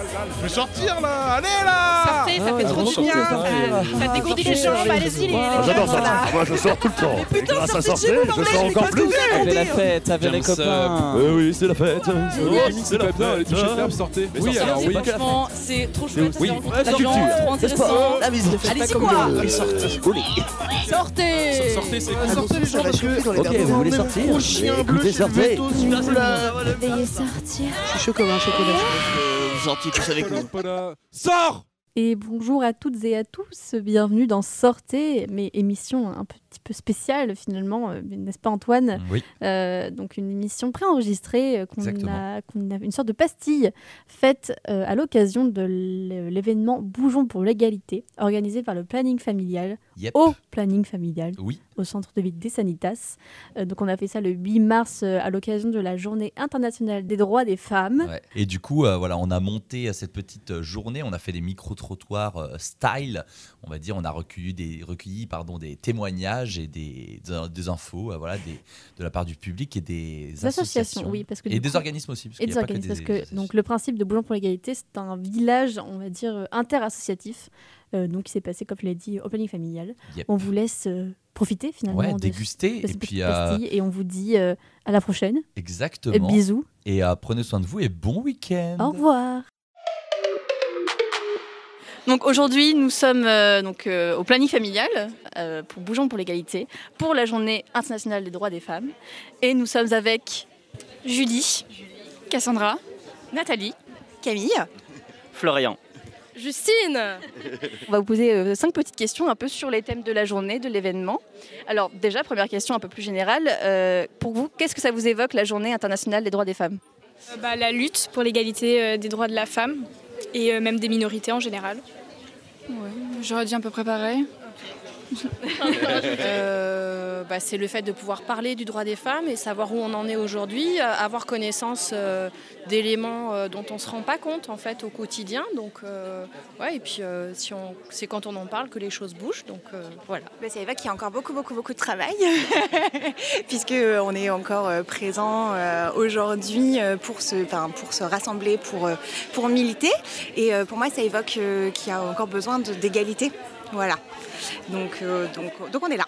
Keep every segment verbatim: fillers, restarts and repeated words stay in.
Je vais sortir là. Allez là. Sortez, ça fait trop du bien. Ça dégourdit les jambes, allez-y les gars. J'adore ça. Moi je sors tout le temps. Et grâce à sortir, je sors encore plus. Avec la fête, avec les copains. Oui, c'est la fête. C'est la fête. Les t-shirts fermes, sortez. Oui, alors oui. Franchement, c'est trop chouette. Oui, La culture, trop intéressant. Allez-y quoi. Sortez. Sortez, c'est Ah, sortez les gens parce que... Ok, vous voulez sortir? Gros chien bleu, Écoutez, je suis sortez. veto, s'il vous plaît. Veuillez sortir. Je suis chaud comme un chocolat. Vous sortiez tous avec nous. Sors. Et bonjour à toutes et à tous, bienvenue dans Sortez, mais émission un petit peu spéciale finalement, euh, n'est-ce pas Antoine? Oui. Euh, donc une émission préenregistrée, euh, qu'on Exactement. a, qu'on a, une sorte de pastille faite euh, à l'occasion de l'événement Bougeons pour l'égalité, organisé par le planning familial, Yep. au planning familial, Oui. au centre de ville des Sanitas. Euh, donc on a fait ça le huit mars euh, à l'occasion de la journée internationale des droits des femmes. Ouais. Et du coup, euh, voilà, on a monté à cette petite euh, journée, on a fait des micro-trottoirs euh, style, on va dire, on a recueilli des, recueilli, pardon, des témoignages et des, des, des infos euh, voilà, des, de la part du public et des, Des associations. associations, oui, parce que Et du des coup- organismes aussi. Parce Et qu'il y des a pas que organismes, parce des que associations. donc, le principe de Bougeons pour l'égalité, c'est un village, on va dire, euh, interassociatif, euh, donc qui s'est passé, comme je l'ai dit, au planning familial. Yep. On vous laisse euh, profiter finalement Ouais, de, déguster. de Et cette puis, petite euh, pastille, et on vous dit euh, à la prochaine. exactement. Et bisous, Et euh, prenez soin de vous et bon week-end. au revoir. Donc aujourd'hui, nous sommes euh, donc, euh, au planning familial euh, pour Bougeons pour l'égalité, pour la journée internationale des droits des femmes. Et nous sommes avec Julie, Cassandra, Nathalie, Camille, Florian. Justine. On va vous poser euh, cinq petites questions un peu sur les thèmes de la journée, de l'événement. Alors déjà, première question un peu plus générale. Euh, pour vous, qu'est-ce que ça vous évoque la journée internationale des droits des femmes? Euh, bah, la lutte pour l'égalité euh, des droits de la femme et euh, même des minorités en général. Ouais, j'aurais dit un peu préparé. euh, bah, c'est le fait de pouvoir parler du droit des femmes et savoir où on en est aujourd'hui, euh, avoir connaissance euh, d'éléments euh, dont on ne se rend pas compte en fait au quotidien. Donc, euh, ouais, et puis euh, si on, c'est quand on en parle que les choses bougent. Donc euh, voilà. Bah, ça évoque qu'il y a encore beaucoup, beaucoup, beaucoup de travail, puisqu'on est encore euh, présent euh, aujourd'hui euh, pour, se, pour se rassembler, pour, euh, pour militer. Et euh, pour moi, ça évoque euh, qu'il y a encore besoin de, d'égalité. Voilà. Donc, euh, donc, donc on est là.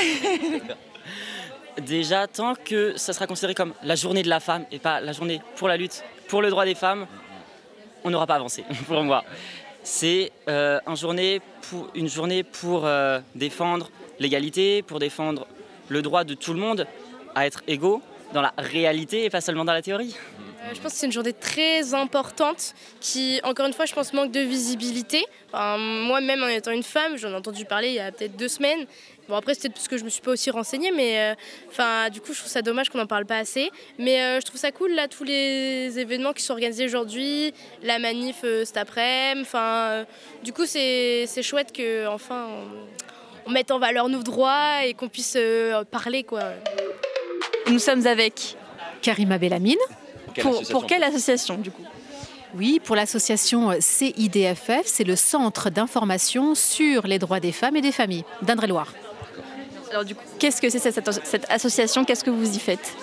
Déjà, tant que ça sera considéré comme la journée de la femme et pas la journée pour la lutte, pour le droit des femmes, on n'aura pas avancé, pour moi. C'est euh, un journée pour, une journée pour euh, défendre l'égalité, pour défendre le droit de tout le monde à être égaux dans la réalité et pas seulement dans la théorie. Euh, je pense que c'est une journée très importante qui, encore une fois, je pense manque de visibilité. Enfin, moi-même, en étant une femme, j'en ai entendu parler il y a peut-être deux semaines. Bon, après, c'est peut-être parce que je me suis pas aussi renseignée, mais euh, enfin, du coup, je trouve ça dommage qu'on n'en parle pas assez. Mais euh, je trouve ça cool, là, tous les événements qui sont organisés aujourd'hui, la manif euh, cet après-midi. Enfin, euh, du coup, c'est, c'est chouette qu'enfin, on, on mette en valeur nos droits et qu'on puisse euh, parler, quoi. Nous sommes avec Karima Bellamine. Pour, pour quelle association du coup? Oui, pour l'association C I D F F, c'est le Centre d'information sur les droits des femmes et des familles d'Indre-et-Loire. Alors du coup, qu'est-ce que c'est cette, cette association? Qu'est-ce que vous y faites?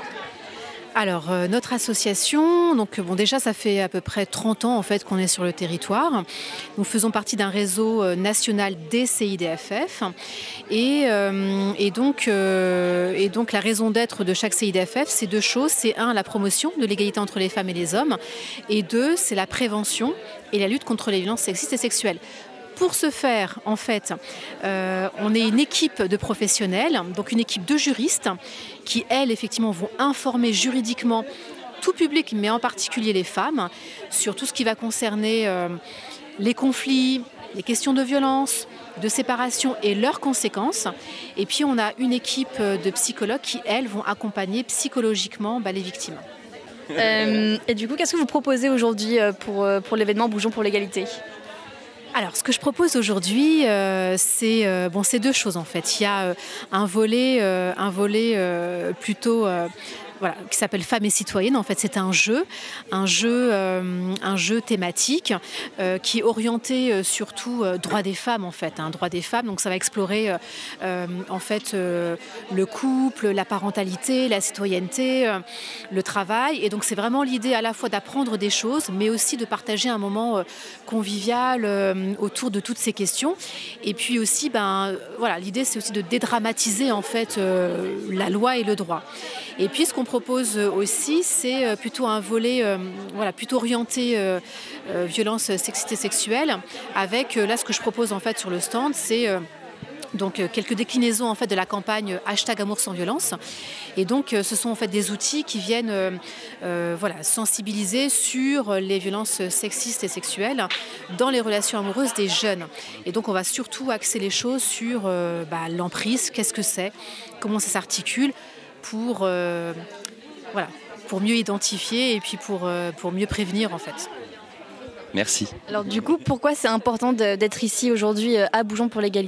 Alors, euh, notre association, donc bon, déjà, ça fait à peu près trente ans en fait qu'on est sur le territoire. Nous faisons partie d'un réseau euh, national des C I D F F. Et, euh, et, donc, euh, et donc, la raison d'être de chaque C I D F F, c'est deux choses. C'est un, la promotion de l'égalité entre les femmes et les hommes. Et deux, c'est la prévention et la lutte contre les violences sexistes et sexuelles. Pour ce faire, en fait, euh, on est une équipe de professionnels, donc une équipe de juristes qui, elles, effectivement, vont informer juridiquement tout public, mais en particulier les femmes, sur tout ce qui va concerner euh, les conflits, les questions de violence, de séparation et leurs conséquences. Et puis, on a une équipe de psychologues qui, elles, vont accompagner psychologiquement bah, les victimes. Euh, et du coup, qu'est-ce que vous proposez aujourd'hui pour, pour l'événement Bougeons pour l'égalité ? Alors, ce que je propose aujourd'hui, euh, c'est, euh, bon, c'est deux choses en fait. Il y a euh, un volet, euh, un volet euh, plutôt... Euh, voilà, qui s'appelle Femmes et citoyennes. En fait, c'est un jeu, un jeu, euh, un jeu thématique euh, qui est orienté euh, surtout euh, droit des femmes en fait, hein, droit des femmes. Donc ça va explorer euh, euh, en fait euh, le couple, la parentalité, la citoyenneté, euh, le travail. Et donc c'est vraiment l'idée à la fois d'apprendre des choses, mais aussi de partager un moment euh, convivial euh, autour de toutes ces questions. Et puis aussi, ben voilà, l'idée c'est aussi de dédramatiser en fait euh, la loi et le droit. Et puis ce qu'on propose aussi, c'est plutôt un volet euh, voilà, plutôt orienté euh, euh, violence sexiste et sexuelle, avec euh, là ce que je propose en fait sur le stand, c'est euh, donc euh, quelques déclinaisons en fait de la campagne hashtag Amour sans violence. Et donc euh, ce sont en fait des outils qui viennent euh, euh, voilà, sensibiliser sur les violences sexistes et sexuelles dans les relations amoureuses des jeunes. Et donc on va surtout axer les choses sur euh, bah, l'emprise, qu'est-ce que c'est, comment ça s'articule, pour, euh, voilà, pour mieux identifier et puis pour, euh, pour mieux prévenir en fait. Merci. Alors du coup, pourquoi c'est important de- d'être ici aujourd'hui euh, à Bougeons pour l'égalité ?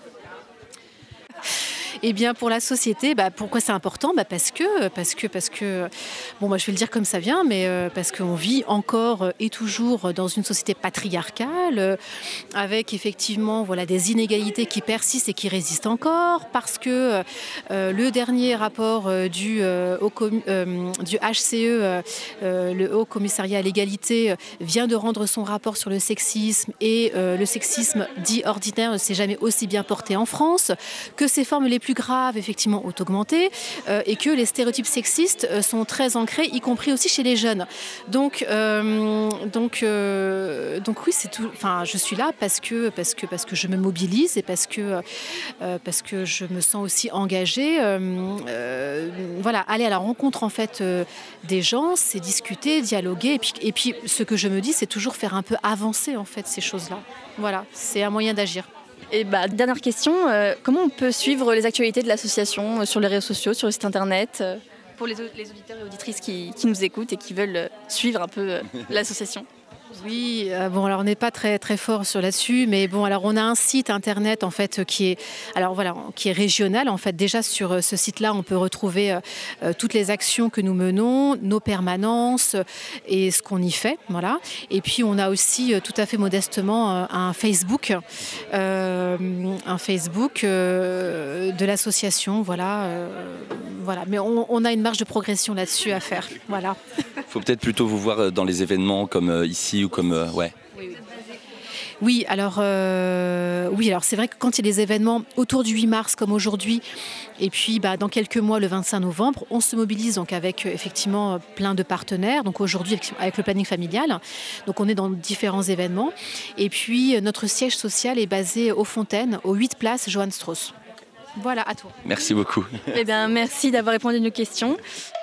Eh bien, pour la société, bah, pourquoi c'est important ? Bah, parce que, parce que, parce que, bon, moi je vais le dire comme ça vient, mais euh, parce qu'on vit encore euh, et toujours dans une société patriarcale, euh, avec effectivement, voilà, des inégalités qui persistent et qui résistent encore, parce que euh, le dernier rapport euh, du, euh, Haut Com- euh, du H C E, euh, euh, le Haut Commissariat à l'égalité, euh, vient de rendre son rapport sur le sexisme, et euh, le sexisme dit ordinaire ne s'est jamais aussi bien porté en France, que ses formes les plus graves, effectivement, ont augmenté, euh, et que les stéréotypes sexistes euh, sont très ancrés, y compris aussi chez les jeunes. Donc, euh, donc, euh, donc oui, c'est tout. Enfin, je suis là parce que, parce que, parce que je me mobilise et parce que, euh, parce que je me sens aussi engagée. Euh, euh, voilà, aller à la rencontre en fait euh, des gens, c'est discuter, dialoguer, et puis, et puis ce que je me dis, c'est toujours faire un peu avancer en fait ces choses-là. Voilà, c'est un moyen d'agir. Et bah, dernière question, euh, comment on peut suivre les actualités de l'association euh, sur les réseaux sociaux, sur le site internet, euh, pour les, au- les auditeurs et auditrices qui, qui nous écoutent et qui veulent euh, suivre un peu euh, l'association ? Oui, euh, bon, alors on n'est pas très très fort sur là-dessus, mais bon, alors on a un site internet en fait qui est, alors voilà, qui est régional en fait. Déjà sur euh, ce site-là, on peut retrouver euh, euh, toutes les actions que nous menons, nos permanences euh, et ce qu'on y fait, voilà. Et puis on a aussi euh, tout à fait modestement euh, un Facebook, euh, un Facebook euh, de l'association, voilà, euh, voilà. Mais on, on a une marge de progression là-dessus à faire, voilà. Faut peut-être plutôt vous voir dans les événements comme euh, ici ou comme euh, ouais. Oui, alors, euh, oui, alors c'est vrai que quand il y a des événements autour du huit mars comme aujourd'hui, et puis bah, dans quelques mois, le vingt-cinq novembre, on se mobilise donc avec euh, effectivement plein de partenaires. Donc aujourd'hui avec, avec le planning familial, donc on est dans différents événements. Et puis euh, notre siège social est basé aux Fontaines, aux huit places Johann Strauss. Voilà, à toi. Merci beaucoup. Eh bien, merci d'avoir répondu à nos questions.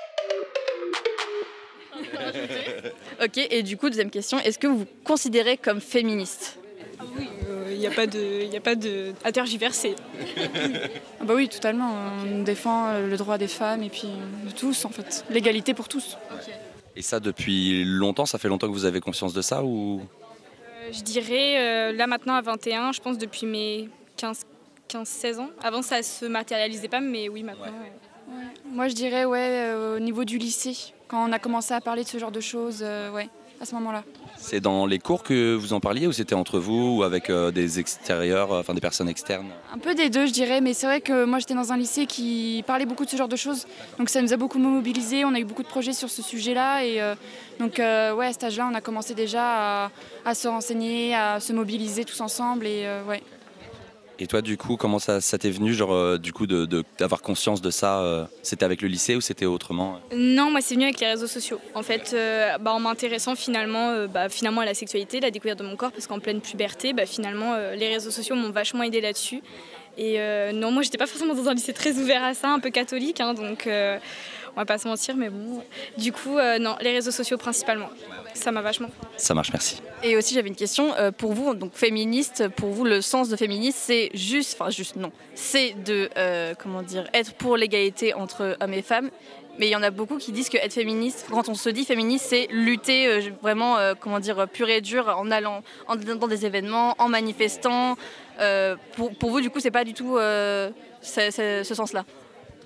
Ok, et du coup, deuxième question, est-ce que vous vous considérez comme féministe ? Il n'y a pas de, y a pas de à tergiverser. Ah bah oui, totalement. On défend euh, le droit des femmes et puis de tous, en fait. L'égalité pour tous. Et ça depuis longtemps, ça fait longtemps que vous avez conscience de ça ou Euh, je dirais, euh, là maintenant à vingt et un, je pense depuis mes quinze seize ans. Avant, ça ne se matérialisait pas, mais oui, maintenant. euh, Ouais. Moi, je dirais, ouais, euh, au niveau du lycée, quand on a commencé à parler de ce genre de choses, euh, ouais, à ce moment-là. c'est dans les cours que vous en parliez ou c'était entre vous ou avec euh, des extérieurs, euh, enfin des personnes externes? Un peu des deux, je dirais, mais c'est vrai que moi, j'étais dans un lycée qui parlait beaucoup de ce genre de choses, donc ça nous a beaucoup mobilisés, on a eu beaucoup de projets sur ce sujet-là, et euh, donc, euh, ouais, à cet âge-là, on a commencé déjà à, à se renseigner, à se mobiliser tous ensemble, et euh, ouais. Et toi, du coup, comment ça, ça t'est venu, genre, euh, du coup, de, de- d'avoir conscience de ça euh, C'était avec le lycée ou c'était autrement? Non, moi c'est venu avec les réseaux sociaux. En fait, euh, bah, en m'intéressant finalement, euh, bah, finalement à la sexualité, la découverte de mon corps, parce qu'en pleine puberté, bah, finalement euh, les réseaux sociaux m'ont vachement aidé là-dessus. Et euh, non, moi j'étais pas forcément dans un lycée très ouvert à ça, un peu catholique, hein, donc euh, on va pas se mentir, mais bon. Du coup, euh, non, les réseaux sociaux principalement. Ça m'a vachement. Ça marche, merci. Et aussi, j'avais une question euh, pour vous, donc féministe, pour vous, le sens de féministe, c'est juste, enfin juste, non, c'est de, euh, comment dire, être pour l'égalité entre hommes et femmes. Mais il y en a beaucoup qui disent que être féministe, quand on se dit féministe, c'est lutter euh, vraiment, euh, comment dire, pur et dur, en allant en, dans des événements, en manifestant. Euh, pour, pour vous, du coup, c'est pas du tout euh, c'est- c'est ce sens-là.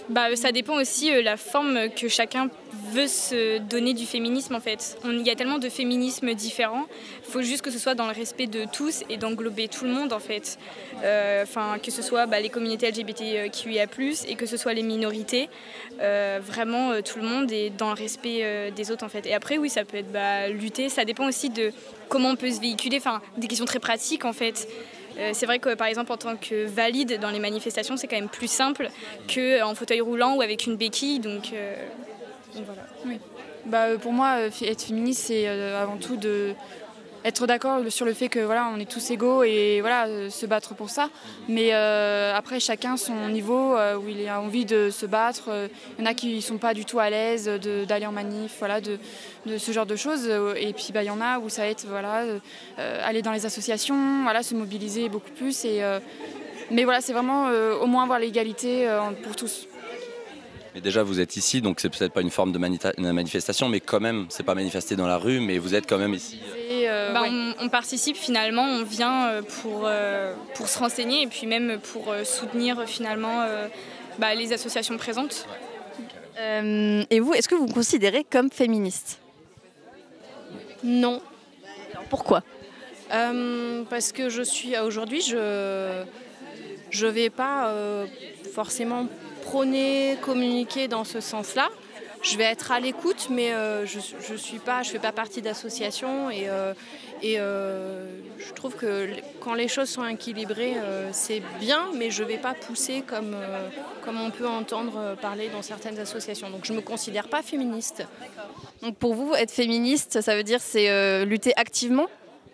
Bah, ça dépend aussi de la forme que chacun veut se donner du féminisme en fait. On- Il y a tellement de féminismes différents, il faut juste que ce soit dans le respect de tous et d'englober tout le monde en fait. Euh, Enfin, que ce soit bah, les communautés L G B T Q I A plus, et que ce soit les minorités, euh, vraiment euh, tout le monde est dans le respect euh, des autres en fait. Et après oui, ça peut être bah, lutter, ça dépend aussi de comment on peut se véhiculer, enfin des questions très pratiques en fait. Euh, c'est vrai que par exemple en tant que valide dans les manifestations, c'est quand même plus simple qu'en fauteuil roulant ou avec une béquille, donc, euh, donc voilà. Oui. Bah, euh, pour moi, euh, f- être féministe, c'est euh, avant tout de être d'accord sur le fait que voilà, on est tous égaux et voilà, euh, se battre pour ça. Mais euh, après, chacun son niveau euh, où il a envie de se battre. Euh, Il y en a qui ne sont pas du tout à l'aise de- d'aller en manif, voilà, de, de ce genre de choses. Et puis bah, il y en a où ça va être voilà, euh, aller dans les associations, voilà, se mobiliser beaucoup plus. Et, euh, mais voilà, c'est vraiment euh, au moins avoir l'égalité euh, pour tous. Mais déjà, vous êtes ici, donc c'est peut-être pas une forme de manita- de manifestation, mais quand même, c'est pas manifester dans la rue, mais vous êtes quand même ici. Et, euh, bah, on, on participe finalement, on vient euh, pour, euh, pour se renseigner et puis même pour euh, soutenir finalement euh, bah, les associations présentes. Euh, et vous, est-ce que vous vous considérez comme féministe? Non. Alors, pourquoi? Euh, parce que je suis aujourd'hui, je je vais pas euh, forcément prôner, communiquer dans ce sens-là. Je vais être à l'écoute, mais euh, je je suis pas, je fais pas partie d'association et euh, et euh, je trouve que l- quand les choses sont équilibrées, euh, c'est bien, mais je vais pas pousser comme euh, comme on peut entendre euh, parler dans certaines associations. Donc je me considère pas féministe. Donc pour vous, être féministe, ça veut dire c'est euh, lutter activement?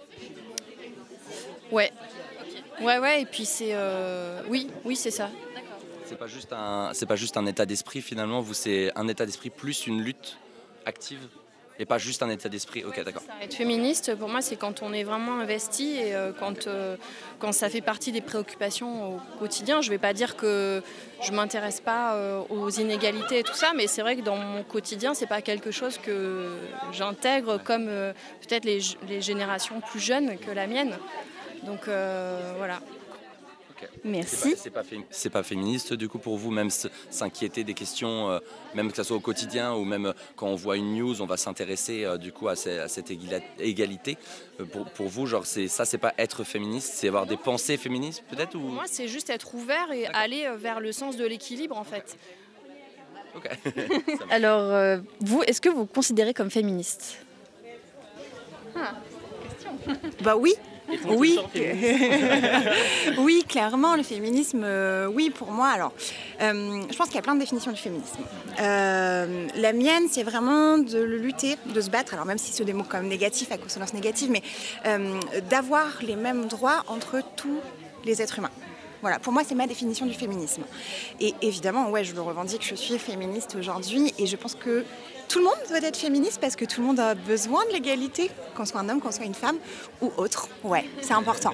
Ouais. Ouais, ouais, et puis c'est... euh, Oui, oui, c'est ça. C'est pas juste un, c'est pas juste un état d'esprit finalement, vous c'est un état d'esprit plus une lutte active et pas juste un état d'esprit. Ok, d'accord. Être féministe, pour moi, c'est quand on est vraiment investi et euh, quand, euh, quand ça fait partie des préoccupations au quotidien. Je ne vais pas dire que je ne m'intéresse pas euh, aux inégalités et tout ça, mais c'est vrai que dans mon quotidien, ce n'est pas quelque chose que j'intègre comme euh, peut-être les, les générations plus jeunes que la mienne. Donc euh, voilà. Merci. C'est pas, c'est pas, fé- c'est pas féministe du coup pour vous, même s- s'inquiéter des questions, euh, même que ce soit au quotidien ou même euh, quand on voit une news, on va s'intéresser euh, du coup à, ces- à cette égila- égalité. Euh, pour, pour vous, genre c'est ça, c'est pas être féministe, c'est avoir des pensées féministes peut-être ou... Pour moi, c'est juste être ouvert et aller euh, vers le sens de l'équilibre, en fait. Ok. Alors, euh, vous, est-ce que vous vous considérez comme féministe? Bah oui. ton Oui. tout le temps Oui, clairement, le féminisme, euh, oui, pour moi. Alors, euh, je pense qu'il y a plein de définitions du féminisme. Euh, la mienne, c'est vraiment de lutter, de se battre, alors même si c'est des mots quand même négatifs, à consonance négative, mais euh, d'avoir les mêmes droits entre tous les êtres humains. Voilà, pour moi, c'est ma définition du féminisme. Et évidemment, ouais, je le revendique, je suis féministe aujourd'hui, et je pense que tout le monde doit être féministe parce que tout le monde a besoin de l'égalité, qu'on soit un homme, qu'on soit une femme ou autre. Ouais, c'est important.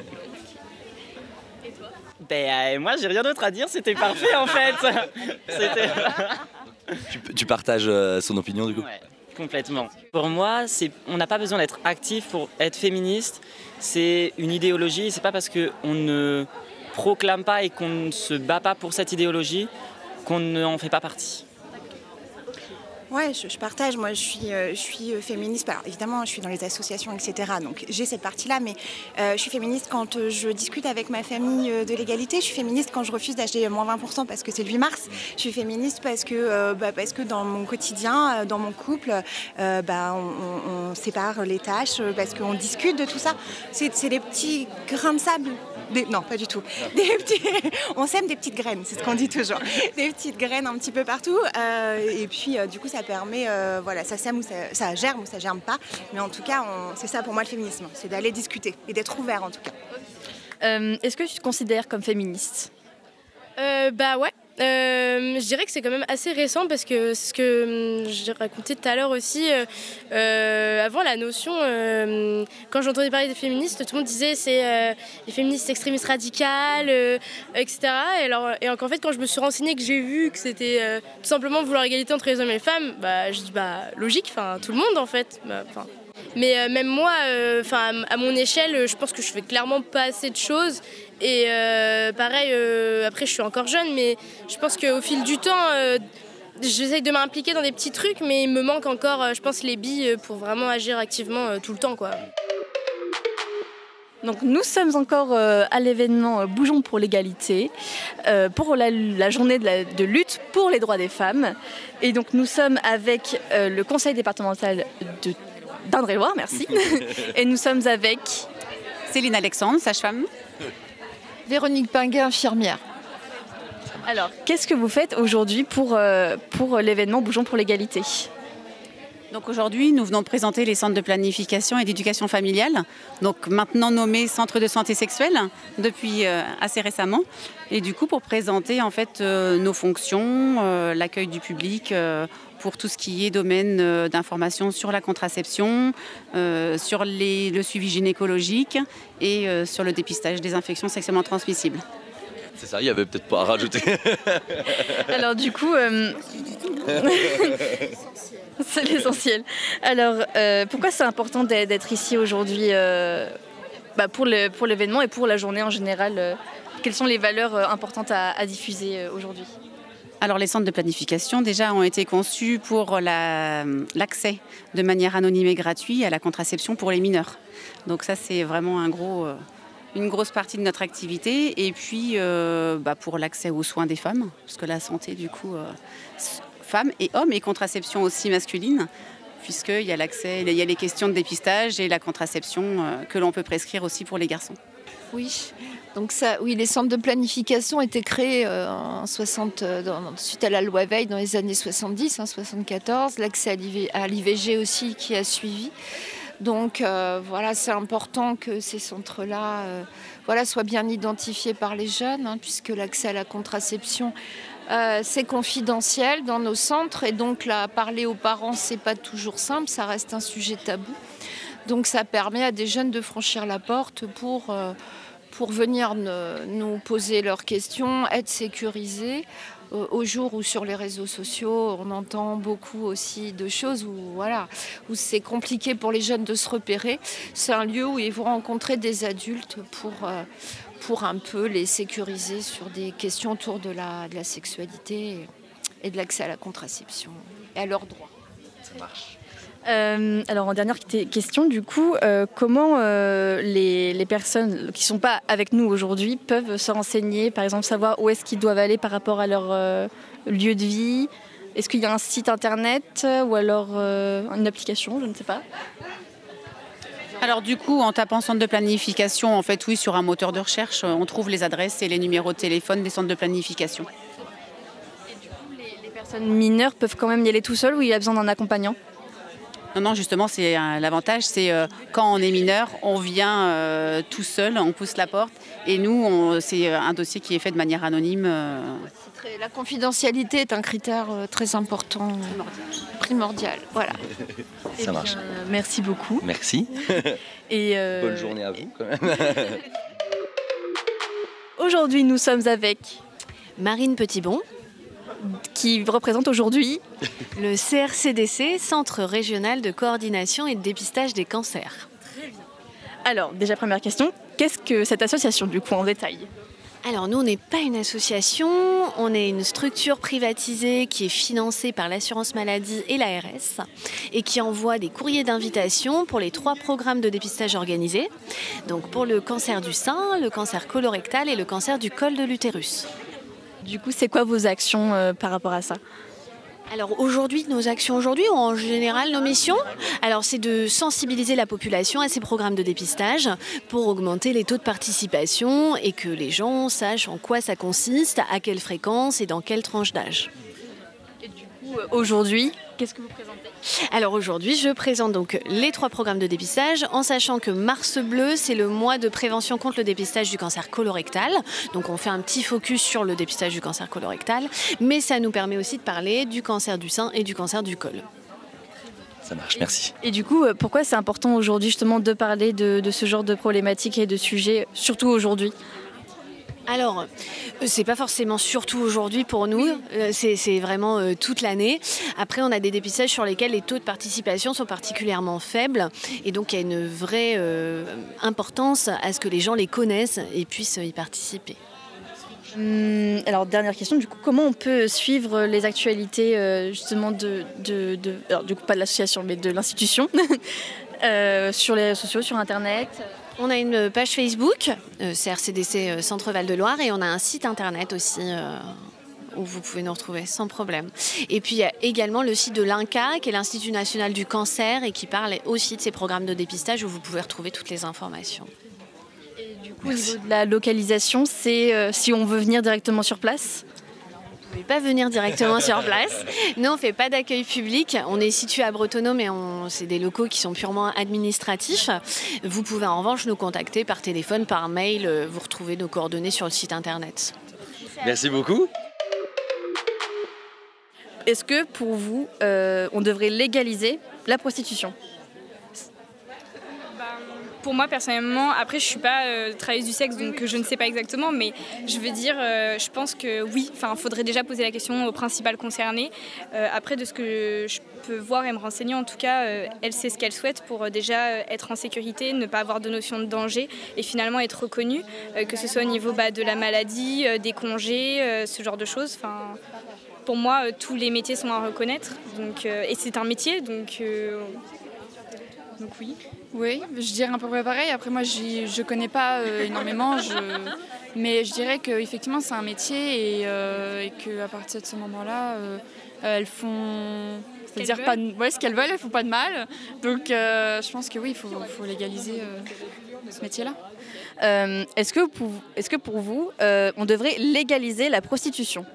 Ben, euh, moi, j'ai rien d'autre à dire, c'était parfait en fait. C'était... Tu, tu partages euh, son opinion du coup. Ouais, complètement. Pour moi, c'est, on n'a pas besoin d'être actif pour être féministe. C'est une idéologie. C'est pas parce qu'on ne proclame pas et qu'on ne se bat pas pour cette idéologie qu'on n'en fait pas partie. Ouais, je, je partage. Moi, je suis, euh, je suis euh, féministe. Alors, évidemment, je suis dans les associations, et cetera. Donc, j'ai cette partie-là. Mais euh, je suis féministe quand euh, je discute avec ma famille euh, de l'égalité. Je suis féministe quand je refuse d'acheter moins vingt pour cent parce que c'est le huit mars. Je suis féministe parce que, euh, bah, parce que dans mon quotidien, euh, dans mon couple, euh, bah, on, on, on sépare les tâches, euh, parce qu'on discute de tout ça. C'est, c'est des petits grains de sable. Des- non, pas du tout. Des petits... on sème des petites graines, c'est ce qu'on dit toujours. Des petites graines un petit peu partout. Euh, et puis, euh, du coup, ça permet, euh, voilà, ça sème ou ça, ça germe ou ça germe pas. Mais en tout cas, on- c'est ça pour moi le féminisme, c'est d'aller discuter et d'être ouvert en tout cas. Euh, est-ce que tu te considères comme féministe? Euh, bah ouais. Euh, je dirais que c'est quand même assez récent parce que c'est ce que hum, j'ai raconté tout à l'heure aussi. Euh, euh, avant, la notion, euh, quand j'entendais parler des féministes, tout le monde disait c'est euh, les féministes extrémistes radicales, euh, et cetera. Et, alors, et en fait, quand je me suis renseignée, que j'ai vu que c'était euh, tout simplement vouloir égalité entre les hommes et les femmes, bah, je dis bah logique, enfin tout le monde en fait. Bah, 'fin, Mais euh, même moi, enfin euh, à mon échelle, je pense que je fais clairement pas assez de choses. Et euh, pareil, euh, après je suis encore jeune, mais je pense qu'au fil du temps, euh, j'essaye de m'impliquer dans des petits trucs, mais il me manque encore, euh, je pense, les billes pour vraiment agir activement euh, tout le temps, quoi. Donc nous sommes encore euh, à l'événement euh, Bougeons pour l'égalité, euh, pour la, la journée de, la, de lutte pour les droits des femmes. Et donc nous sommes avec euh, le conseil départemental de, d'Indre-et-Loire, merci. Et nous sommes avec Céline Alexandre, sage-femme. Véronique Pinguet, infirmière. Alors, qu'est-ce que vous faites aujourd'hui pour, euh, pour l'événement Bougeons pour l'égalité ? Donc aujourd'hui, nous venons présenter les centres de planification et d'éducation familiale, donc maintenant nommés centres de santé sexuelle depuis euh, assez récemment. Et du coup, pour présenter en fait euh, nos fonctions, euh, l'accueil du public euh, pour tout ce qui est domaine euh, d'information sur la contraception, euh, sur les, le suivi gynécologique et euh, sur le dépistage des infections sexuellement transmissibles. C'est ça, il n'y avait peut-être pas à rajouter. Alors du coup, euh... c'est l'essentiel. Alors euh, pourquoi c'est important d'être ici aujourd'hui euh, bah pour, le, pour l'événement et pour la journée en général euh, quelles sont les valeurs euh, importantes à, à diffuser euh, aujourd'hui ? Alors les centres de planification déjà ont été conçus pour la, l'accès de manière anonyme et gratuite à la contraception pour les mineurs. Donc ça c'est vraiment un gros... Euh, une grosse partie de notre activité et puis euh, bah pour l'accès aux soins des femmes, parce que la santé du coup, euh, femmes et hommes et contraception aussi masculine, puisqu'il y a l'accès, il y a les questions de dépistage et la contraception euh, que l'on peut prescrire aussi pour les garçons. Oui, donc ça, oui, les centres de planification étaient créés euh, en soixante, euh, dans, suite à la loi Veil dans les années soixante-dix, hein, soixante-quatorze, l'accès à l'I V G aussi qui a suivi. Donc euh, voilà, c'est important que ces centres-là euh, voilà, soient bien identifiés par les jeunes, hein, puisque l'accès à la contraception, euh, c'est confidentiel dans nos centres. Et donc là, parler aux parents, c'est pas toujours simple, ça reste un sujet tabou. Donc ça permet à des jeunes de franchir la porte pour, euh, pour venir ne, nous poser leurs questions, être sécurisés. Au jour où sur les réseaux sociaux, on entend beaucoup aussi de choses où, voilà, où c'est compliqué pour les jeunes de se repérer. C'est un lieu où ils vont rencontrer des adultes pour, pour un peu les sécuriser sur des questions autour de la, de la sexualité et de l'accès à la contraception et à leurs droits. Ça marche. Euh, alors en dernière question, du coup, euh, comment euh, les, les personnes qui ne sont pas avec nous aujourd'hui peuvent se renseigner, par exemple savoir où est-ce qu'ils doivent aller par rapport à leur euh, lieu de vie ? Est-ce qu'il y a un site internet ou alors euh, une application, je ne sais pas. Alors du coup, en tapant centre de planification, en fait oui, sur un moteur de recherche, on trouve les adresses et les numéros de téléphone des centres de planification. Et du coup, les, les personnes mineures peuvent quand même y aller tout seuls ou il y a besoin d'un accompagnant ? Non, non, justement, c'est euh, l'avantage, c'est euh, quand on est mineur, on vient euh, tout seul, on pousse la porte. Et nous, on, c'est un dossier qui est fait de manière anonyme. Euh... Très, la confidentialité est un critère euh, très important, primordial. primordial voilà. Ça marche. Eh bien, merci beaucoup. Merci. Et euh... bonne journée à vous, quand même. Aujourd'hui, nous sommes avec Marine Petitbon, qui représente aujourd'hui le C R C D C, Centre régional de coordination et de dépistage des cancers. Très bien. Alors, déjà première question, qu'est-ce que cette association du coup en détail ? Alors nous, on n'est pas une association, on est une structure privatisée qui est financée par l'assurance maladie et l'A R S et qui envoie des courriers d'invitation pour les trois programmes de dépistage organisés, donc pour le cancer du sein, le cancer colorectal et le cancer du col de l'utérus. Du coup, c'est quoi vos actions euh, par rapport à ça ? Alors aujourd'hui, nos actions aujourd'hui, ou en général nos missions, alors c'est de sensibiliser la population à ces programmes de dépistage pour augmenter les taux de participation et que les gens sachent en quoi ça consiste, à quelle fréquence et dans quelle tranche d'âge. Et du coup, aujourd'hui, qu'est-ce que vous présentez ? Alors aujourd'hui, je présente donc les trois programmes de dépistage en sachant que Mars Bleu, c'est le mois de prévention contre le dépistage du cancer colorectal. Donc on fait un petit focus sur le dépistage du cancer colorectal, mais ça nous permet aussi de parler du cancer du sein et du cancer du col. Ça marche, merci. Et du coup, pourquoi c'est important aujourd'hui justement de parler de, de ce genre de problématiques et de sujets, surtout aujourd'hui ? Alors, euh, c'est pas forcément surtout aujourd'hui pour nous, euh, c'est, c'est vraiment euh, toute l'année. Après, on a des dépistages sur lesquels les taux de participation sont particulièrement faibles et donc il y a une vraie euh, importance à ce que les gens les connaissent et puissent y participer. Hum, alors, dernière question, du coup, comment on peut suivre les actualités euh, justement de, de, de... Alors, du coup, pas de l'association, mais de l'institution euh, sur les réseaux sociaux, sur Internet? On a une page Facebook, euh, C R C D C euh, Centre Val de Loire, et on a un site internet aussi euh, où vous pouvez nous retrouver sans problème. Et puis il y a également le site de l'I N C A, qui est l'Institut national du cancer, et qui parle aussi de ces programmes de dépistage où vous pouvez retrouver toutes les informations. Et du coup, au niveau de la localisation, c'est euh, si on veut venir directement sur place? Vous ne pouvez pas venir directement sur place. Nous, on ne fait pas d'accueil public. On est situé à Bretonneau, mais on, c'est des locaux qui sont purement administratifs. Vous pouvez en revanche nous contacter par téléphone, par mail. Vous retrouvez nos coordonnées sur le site internet. Merci beaucoup. Est-ce que pour vous, euh, on devrait légaliser la prostitution? Pour moi personnellement, après je suis pas euh, travailleuse du sexe donc je ne sais pas exactement, mais je veux dire, euh, je pense que oui, enfin faudrait déjà poser la question aux principales concernées. Euh, après de ce que je peux voir et me renseigner, en tout cas, euh, elle sait ce qu'elle souhaite pour euh, déjà être en sécurité, ne pas avoir de notion de danger et finalement être reconnue, euh, que ce soit au niveau bah, de la maladie, euh, des congés, euh, ce genre de choses. Enfin, pour moi, euh, tous les métiers sont à reconnaître, donc euh, et c'est un métier, donc euh, donc oui. Oui, je dirais un peu pareil. Après, moi, j'y- je ne connais pas euh, énormément, je... mais je dirais qu'effectivement, c'est un métier et, euh, et qu'à partir de ce moment-là, euh, elles font... C'est-à-dire qu'elles pas de... ouais, ce qu'elles veulent, elles ne font pas de mal. Donc, euh, je pense que oui, il faut, faut légaliser euh, ce métier-là. Euh, est-ce que pour, est-ce que pour vous, euh, on devrait légaliser la prostitution?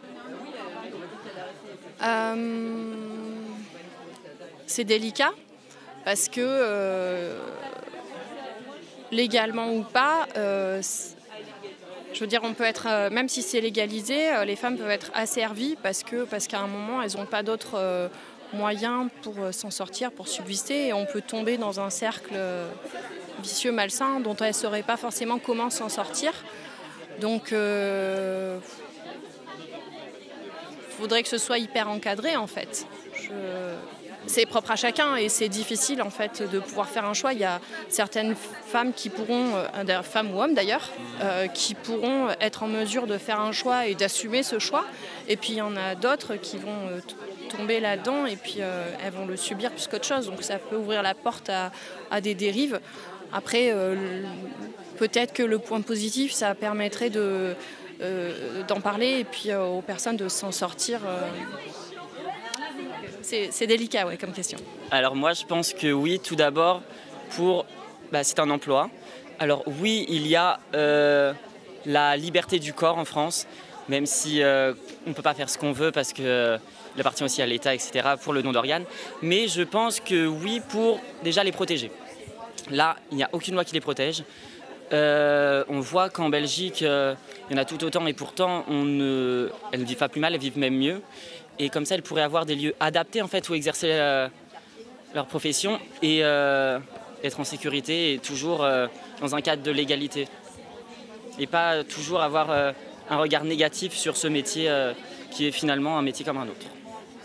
Euh, c'est délicat parce que euh, légalement ou pas, euh, c- je veux dire, on peut être, euh, même si c'est légalisé, euh, les femmes peuvent être asservies parce que parce qu'à un moment, elles n'ont pas d'autres euh, moyens pour euh, s'en sortir, pour subsister, et on peut tomber dans un cercle euh, vicieux, malsain, dont elles ne sauraient pas forcément comment s'en sortir. Donc, euh, faudrait que ce soit hyper encadré en fait. Je... C'est propre à chacun et c'est difficile en fait de pouvoir faire un choix. Il y a certaines femmes qui pourront, euh, femmes ou hommes d'ailleurs, euh, qui pourront être en mesure de faire un choix et d'assumer ce choix. Et puis il y en a d'autres qui vont euh, t- tomber là-dedans et puis euh, elles vont le subir plus qu'autre chose. Donc ça peut ouvrir la porte à, à des dérives. Après, euh, le- peut-être que le point positif, ça permettrait de Euh, d'en parler et puis euh, aux personnes de s'en sortir. Euh... C'est, c'est délicat ouais, comme question. Alors moi je pense que oui, tout d'abord, pour, bah, c'est un emploi. Alors oui, il y a euh, la liberté du corps en France, même si euh, on ne peut pas faire ce qu'on veut parce qu'il euh, appartient aussi à l'État, et cetera, pour le don d'organes. Mais je pense que oui, pour déjà les protéger. Là, il n'y a aucune loi qui les protège. Euh, on voit qu'en Belgique, euh, il y en a tout autant et pourtant on ne, elles ne vivent pas plus mal, elles vivent même mieux. Et comme ça, elles pourraient avoir des lieux adaptés en fait, où exercer euh, leur profession et euh, être en sécurité et toujours euh, dans un cadre de légalité. Et pas toujours avoir euh, un regard négatif sur ce métier euh, qui est finalement un métier comme un autre.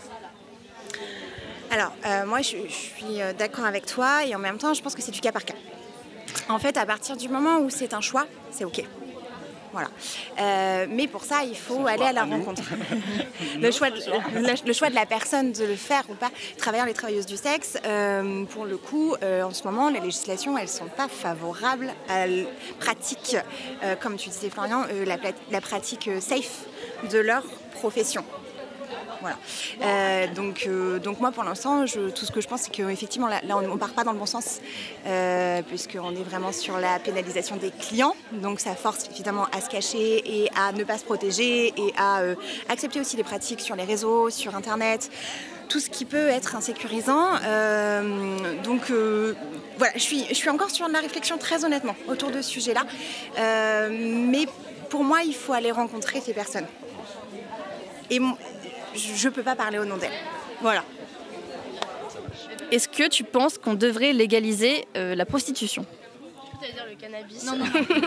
Alors, euh, moi, je, je suis euh, d'accord avec toi et en même temps, je pense que c'est du cas par cas. En fait, à partir du moment où c'est un choix, c'est OK. Voilà. Euh, mais pour ça, il faut aller à la rencontre. le, choix de, le, le choix de la personne de le faire ou pas. Travailleurs, les travailleuses du sexe, euh, pour le coup, euh, en ce moment, les législations, elles ne sont pas favorables à la pratique, euh, comme tu disais Florian, euh, la, la pratique safe de leur profession. Voilà. Euh, donc, euh, donc moi pour l'instant, je, tout ce que je pense c'est qu'effectivement là, là on ne part pas dans le bon sens euh, puisqu'on est vraiment sur la pénalisation des clients. Donc ça force évidemment à se cacher et à ne pas se protéger et à euh, accepter aussi des pratiques sur les réseaux, sur Internet, tout ce qui peut être insécurisant. Euh, donc euh, voilà, je suis, je suis encore sur de la réflexion très honnêtement autour de ce sujet-là. Euh, mais pour moi, il faut aller rencontrer ces personnes. Et mon, je ne peux pas parler au nom d'elle. Voilà. Est-ce que tu penses qu'on devrait légaliser euh, la prostitution ? cru que t'allais dire le cannabis. Non, non.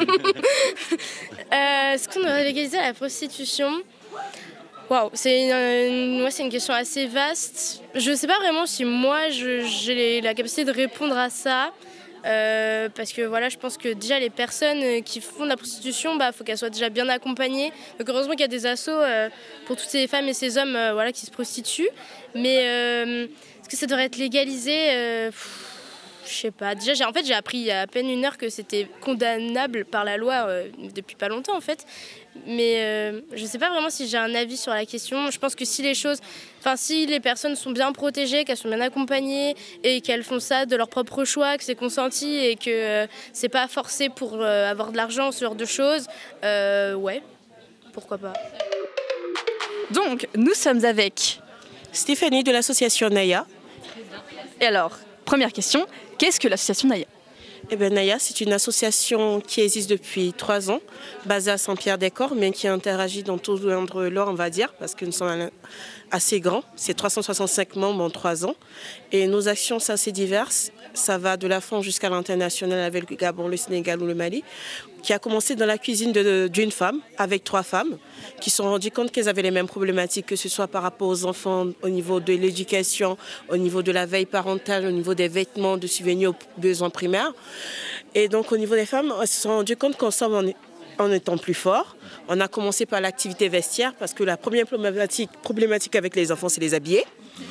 euh, Est-ce qu'on devrait légaliser la prostitution? Waouh, c'est une, une, ouais, c'est une question assez vaste. Je ne sais pas vraiment si moi je, j'ai la capacité de répondre à ça. Euh, parce que voilà, je pense que déjà les personnes qui font de la prostitution, bah, faut qu'elles soient déjà bien accompagnées. Donc heureusement qu'il y a des assos euh, pour toutes ces femmes et ces hommes euh, voilà, qui se prostituent. Mais euh, est-ce que ça devrait être légalisé? euh, Je sais pas. Déjà, j'ai, en fait, j'ai appris il y a à peine une heure que c'était condamnable par la loi euh, depuis pas longtemps en fait. Mais euh, je sais pas vraiment si j'ai un avis sur la question. Je pense que si les choses, enfin si les personnes sont bien protégées, qu'elles sont bien accompagnées et qu'elles font ça de leur propre choix, que c'est consenti et que euh, c'est pas forcé pour euh, avoir de l'argent, ce genre de choses, euh, ouais, pourquoi pas. Donc, nous sommes avec Stéphanie de l'association Naya. Et alors, première question, qu'est-ce que l'association Naya? Eh bien, Naya, c'est une association qui existe depuis trois ans, basée à Saint-Pierre-des-Corps, mais qui interagit dans tout l'Indre-et-Loire, on va dire, parce que nous sommes assez grands. C'est trois cent soixante-cinq membres en trois ans. Et nos actions sont assez diverses. Ça va de la France jusqu'à l'international avec le Gabon, le Sénégal ou le Mali, qui a commencé dans la cuisine de, d'une femme, avec trois femmes, qui se sont rendues compte qu'elles avaient les mêmes problématiques, que ce soit par rapport aux enfants, au niveau de l'éducation, au niveau de la veille parentale, au niveau des vêtements, de subvenir aux besoins primaires. Et donc au niveau des femmes, elles se sont rendues compte qu'ensemble, on est en étant plus fort. On a commencé par l'activité vestiaire, parce que la première problématique, problématique avec les enfants, c'est les habiller.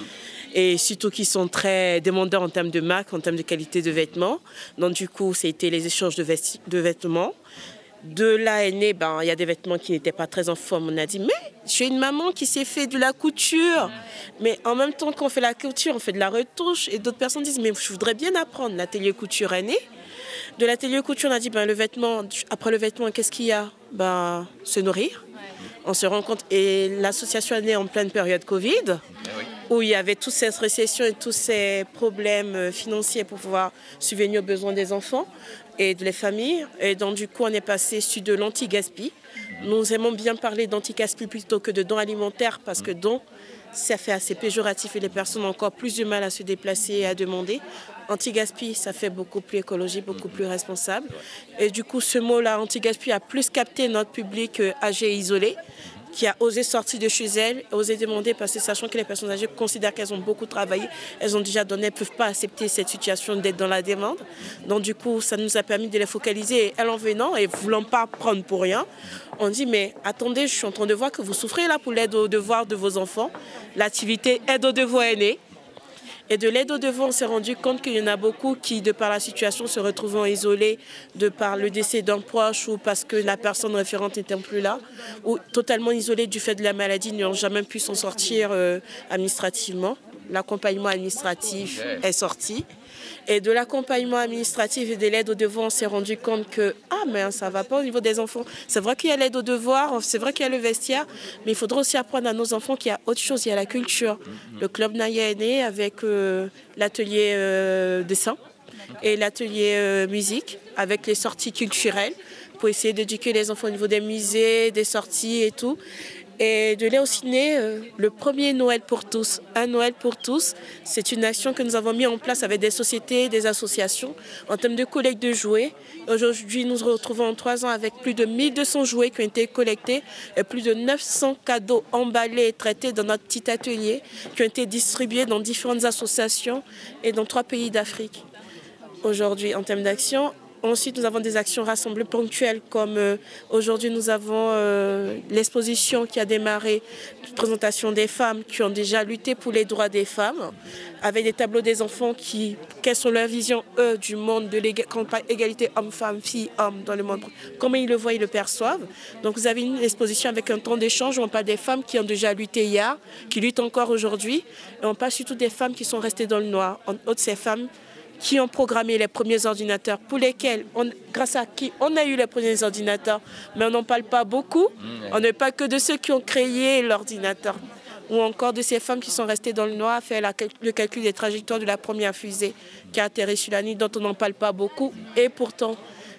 Et surtout qu'ils sont très demandeurs en termes de marque, en termes de qualité de vêtements. Donc du coup, c'était les échanges de, vesti- de vêtements. De là est né, ben, il y a des vêtements qui n'étaient pas très en forme. On a dit, mais je suis une maman qui s'est fait de la couture. Mais en même temps qu'on fait la couture, on fait de la retouche. Et d'autres personnes disent, mais je voudrais bien apprendre. L'atelier couture est né. De l'atelier couture, on a dit, ben, le vêtement, après le vêtement, qu'est-ce qu'il y a? Ben, se nourrir. On se rend compte, et l'association est née en pleine période Covid, où il y avait toute cette récession et tous ces problèmes financiers pour pouvoir subvenir aux besoins des enfants et des familles. Et donc, du coup, on est passé sur de l'anti-gaspi. Nous aimons bien parler d'anti-gaspi plutôt que de dons alimentaires, parce que don, ça fait assez péjoratif et les personnes ont encore plus de mal à se déplacer et à demander. Anti-gaspi, ça fait beaucoup plus écologique, beaucoup plus responsable. Et du coup, ce mot-là, anti-gaspi, a plus capté notre public âgé et isolé, qui a osé sortir de chez elles, osé demander, parce que sachant que les personnes âgées considèrent qu'elles ont beaucoup travaillé, elles ont déjà donné, elles ne peuvent pas accepter cette situation d'être dans la demande. Donc du coup, ça nous a permis de les focaliser. Et elles en venant et ne voulant pas prendre pour rien, on dit, mais attendez, je suis en train de voir que vous souffrez là pour l'aide aux devoirs de vos enfants. L'activité aide aux devoirs est née. Et de l'aide aux devoirs, on s'est rendu compte qu'il y en a beaucoup qui, de par la situation, se retrouvant isolés, de par le décès d'un proche ou parce que la personne référente n'était plus là, ou totalement isolés du fait de la maladie, n'ont jamais pu s'en sortir euh, administrativement. L'accompagnement administratif est sorti. Et de l'accompagnement administratif et de l'aide aux devoirs, on s'est rendu compte que ah mais ça ne va pas au niveau des enfants. C'est vrai qu'il y a l'aide aux devoirs, c'est vrai qu'il y a le vestiaire, mais il faudra aussi apprendre à nos enfants qu'il y a autre chose, il y a la culture. Le club Naya est né avec euh, l'atelier euh, dessin et l'atelier euh, musique, avec les sorties culturelles, pour essayer d'éduquer les enfants au niveau des musées, des sorties et tout. Et de là aussi né euh, le premier Noël pour tous. Un Noël pour tous, c'est une action que nous avons mis en place avec des sociétés, des associations, en termes de collecte de jouets. Aujourd'hui, nous nous retrouvons en trois ans avec plus de mille deux cents jouets qui ont été collectés et plus de neuf cents cadeaux emballés et traités dans notre petit atelier qui ont été distribués dans différentes associations et dans trois pays d'Afrique. Aujourd'hui, en termes d'action, ensuite, nous avons des actions rassemblées ponctuelles, comme euh, aujourd'hui, nous avons euh, l'exposition qui a démarré, une présentation des femmes qui ont déjà lutté pour les droits des femmes, avec des tableaux des enfants qui, quelles sont leurs visions, eux, du monde de l'égalité homme-femme, fille-homme dans le monde, comment ils le voient, ils le perçoivent. Donc, vous avez une exposition avec un temps d'échange où on parle des femmes qui ont déjà lutté hier, qui luttent encore aujourd'hui, et on parle surtout des femmes qui sont restées dans le noir. En autres, ces femmes qui ont programmé les premiers ordinateurs, pour lesquels, on, grâce à qui on a eu les premiers ordinateurs, mais on n'en parle pas beaucoup. On ne parle que de ceux qui ont créé l'ordinateur, ou encore de ces femmes qui sont restées dans le noir à faire la, le calcul des trajectoires de la première fusée qui a atterri sur la nuit, dont on n'en parle pas beaucoup, et pourtant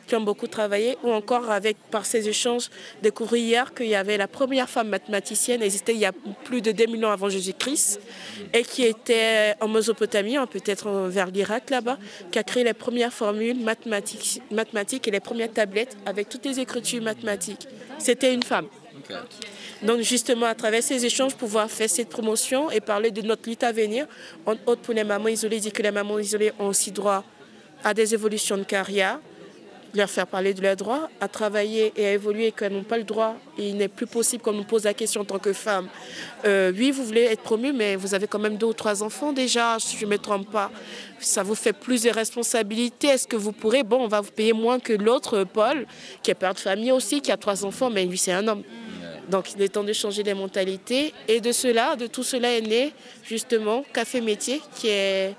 qui ont beaucoup travaillé, ou encore avec, par ces échanges, découvrir hier qu'il y avait la première femme mathématicienne, existée il y a plus de deux mille ans avant Jésus-Christ, et qui était en Mésopotamie, peut-être vers l'Irak là-bas, qui a créé les premières formules mathématiques, mathématiques et les premières tablettes avec toutes les écritures mathématiques. C'était une femme. Okay. Donc justement, à travers ces échanges, pouvoir faire cette promotion et parler de notre lutte à venir, entre autres pour les mamans isolées, dit que les mamans isolées ont aussi droit à des évolutions de carrière, leur faire parler de leurs droits, à travailler et à évoluer, qu'elles n'ont pas le droit. Et il n'est plus possible qu'on nous pose la question en tant que femme. Euh, oui, vous voulez être promue, mais vous avez quand même deux ou trois enfants déjà, si je ne me trompe pas. Ça vous fait plus de responsabilités. Est-ce que vous pourrez... Bon, on va vous payer moins que l'autre, Paul, qui est père de famille aussi, qui a trois enfants, mais lui, c'est un homme. Donc, il est temps de changer les mentalités. Et de cela, de tout cela est né, justement, Café Métier, qui est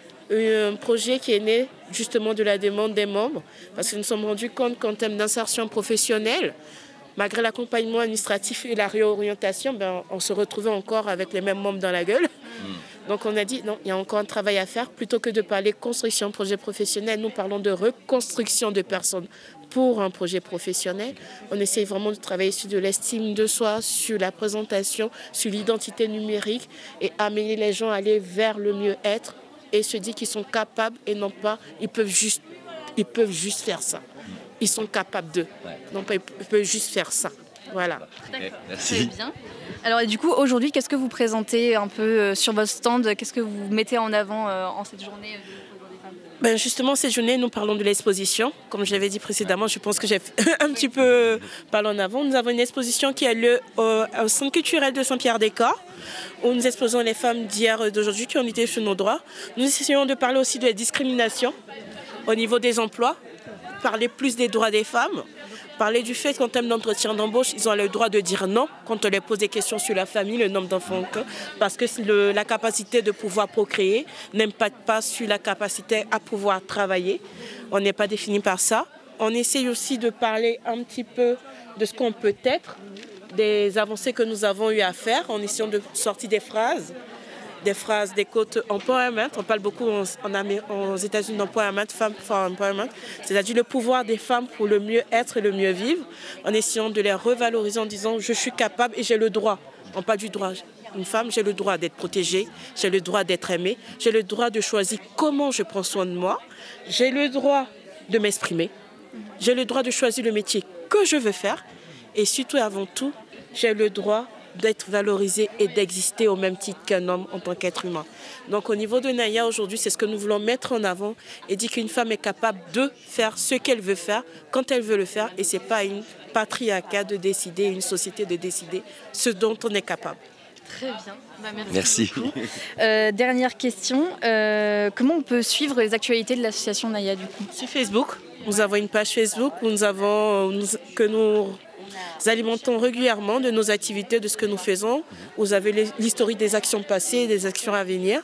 un projet qui est né justement de la demande des membres, parce que nous nous sommes rendus compte qu'en termes d'insertion professionnelle, malgré l'accompagnement administratif et la réorientation, ben, on se retrouvait encore avec les mêmes membres dans la gueule. Mmh. Donc on a dit, non, il y a encore un travail à faire. Plutôt que de parler construction, projet professionnel, nous parlons de reconstruction de personnes pour un projet professionnel. On essaie vraiment de travailler sur de l'estime de soi, sur la présentation, sur l'identité numérique et amener les gens à aller vers le mieux-être et se dire qu'ils sont capables et non pas, ils peuvent juste, ils peuvent juste faire ça. Ils sont capables d'eux. Ouais. Non pas, ils peuvent juste faire ça. Voilà. Merci. Très bien. Alors et du coup, aujourd'hui, qu'est-ce que vous présentez un peu euh, sur votre stand? Qu'est-ce que vous mettez en avant euh, en cette journée euh, des femmes? Ben justement, cette journée, nous parlons de l'exposition. Comme je l'avais dit précédemment, je pense que j'ai un petit peu parlé en avant. Nous avons une exposition qui a lieu au, au Centre culturel de Saint-Pierre-des-Corps, où nous exposons les femmes d'hier et d'aujourd'hui qui ont lutté sur nos droits. Nous essayons de parler aussi de la discrimination au niveau des emplois, parler plus des droits des femmes, parler du fait qu'en termes d'entretien d'embauche, ils ont le droit de dire non quand on leur pose des questions sur la famille, le nombre d'enfants, parce que le, la capacité de pouvoir procréer n'impacte pas sur la capacité à pouvoir travailler. On n'est pas défini par ça. On essaye aussi de parler un petit peu de ce qu'on peut être, des avancées que nous avons eu à faire en essayant de sortir des phrases, des phrases, des quotes empowerment. On parle beaucoup en, en, aux États-Unis d'empowerment, femme for empowerment, c'est-à-dire le pouvoir des femmes pour le mieux-être et le mieux-vivre, en essayant de les revaloriser en disant je suis capable et j'ai le droit, non pas du droit. Une femme, j'ai le droit d'être protégée, j'ai le droit d'être aimée, j'ai le droit de choisir comment je prends soin de moi, j'ai le droit de m'exprimer, j'ai le droit de choisir le métier que je veux faire et surtout et avant tout, j'ai le droit d'être valorisée et d'exister au même titre qu'un homme en tant qu'être humain. Donc au niveau de Naya aujourd'hui, c'est ce que nous voulons mettre en avant et dire qu'une femme est capable de faire ce qu'elle veut faire quand elle veut le faire et ce n'est pas une patriarcat de décider, une société de décider ce dont on est capable. Très bien. Bah, merci. Merci. Euh, dernière question. Euh, comment on peut suivre les actualités de l'association Naya du coup? Sur Facebook. Nous avons une page Facebook où nous avons, nous, que nous alimentons régulièrement de nos activités, de ce que nous faisons. Vous avez l'historique des actions passées, des actions à venir.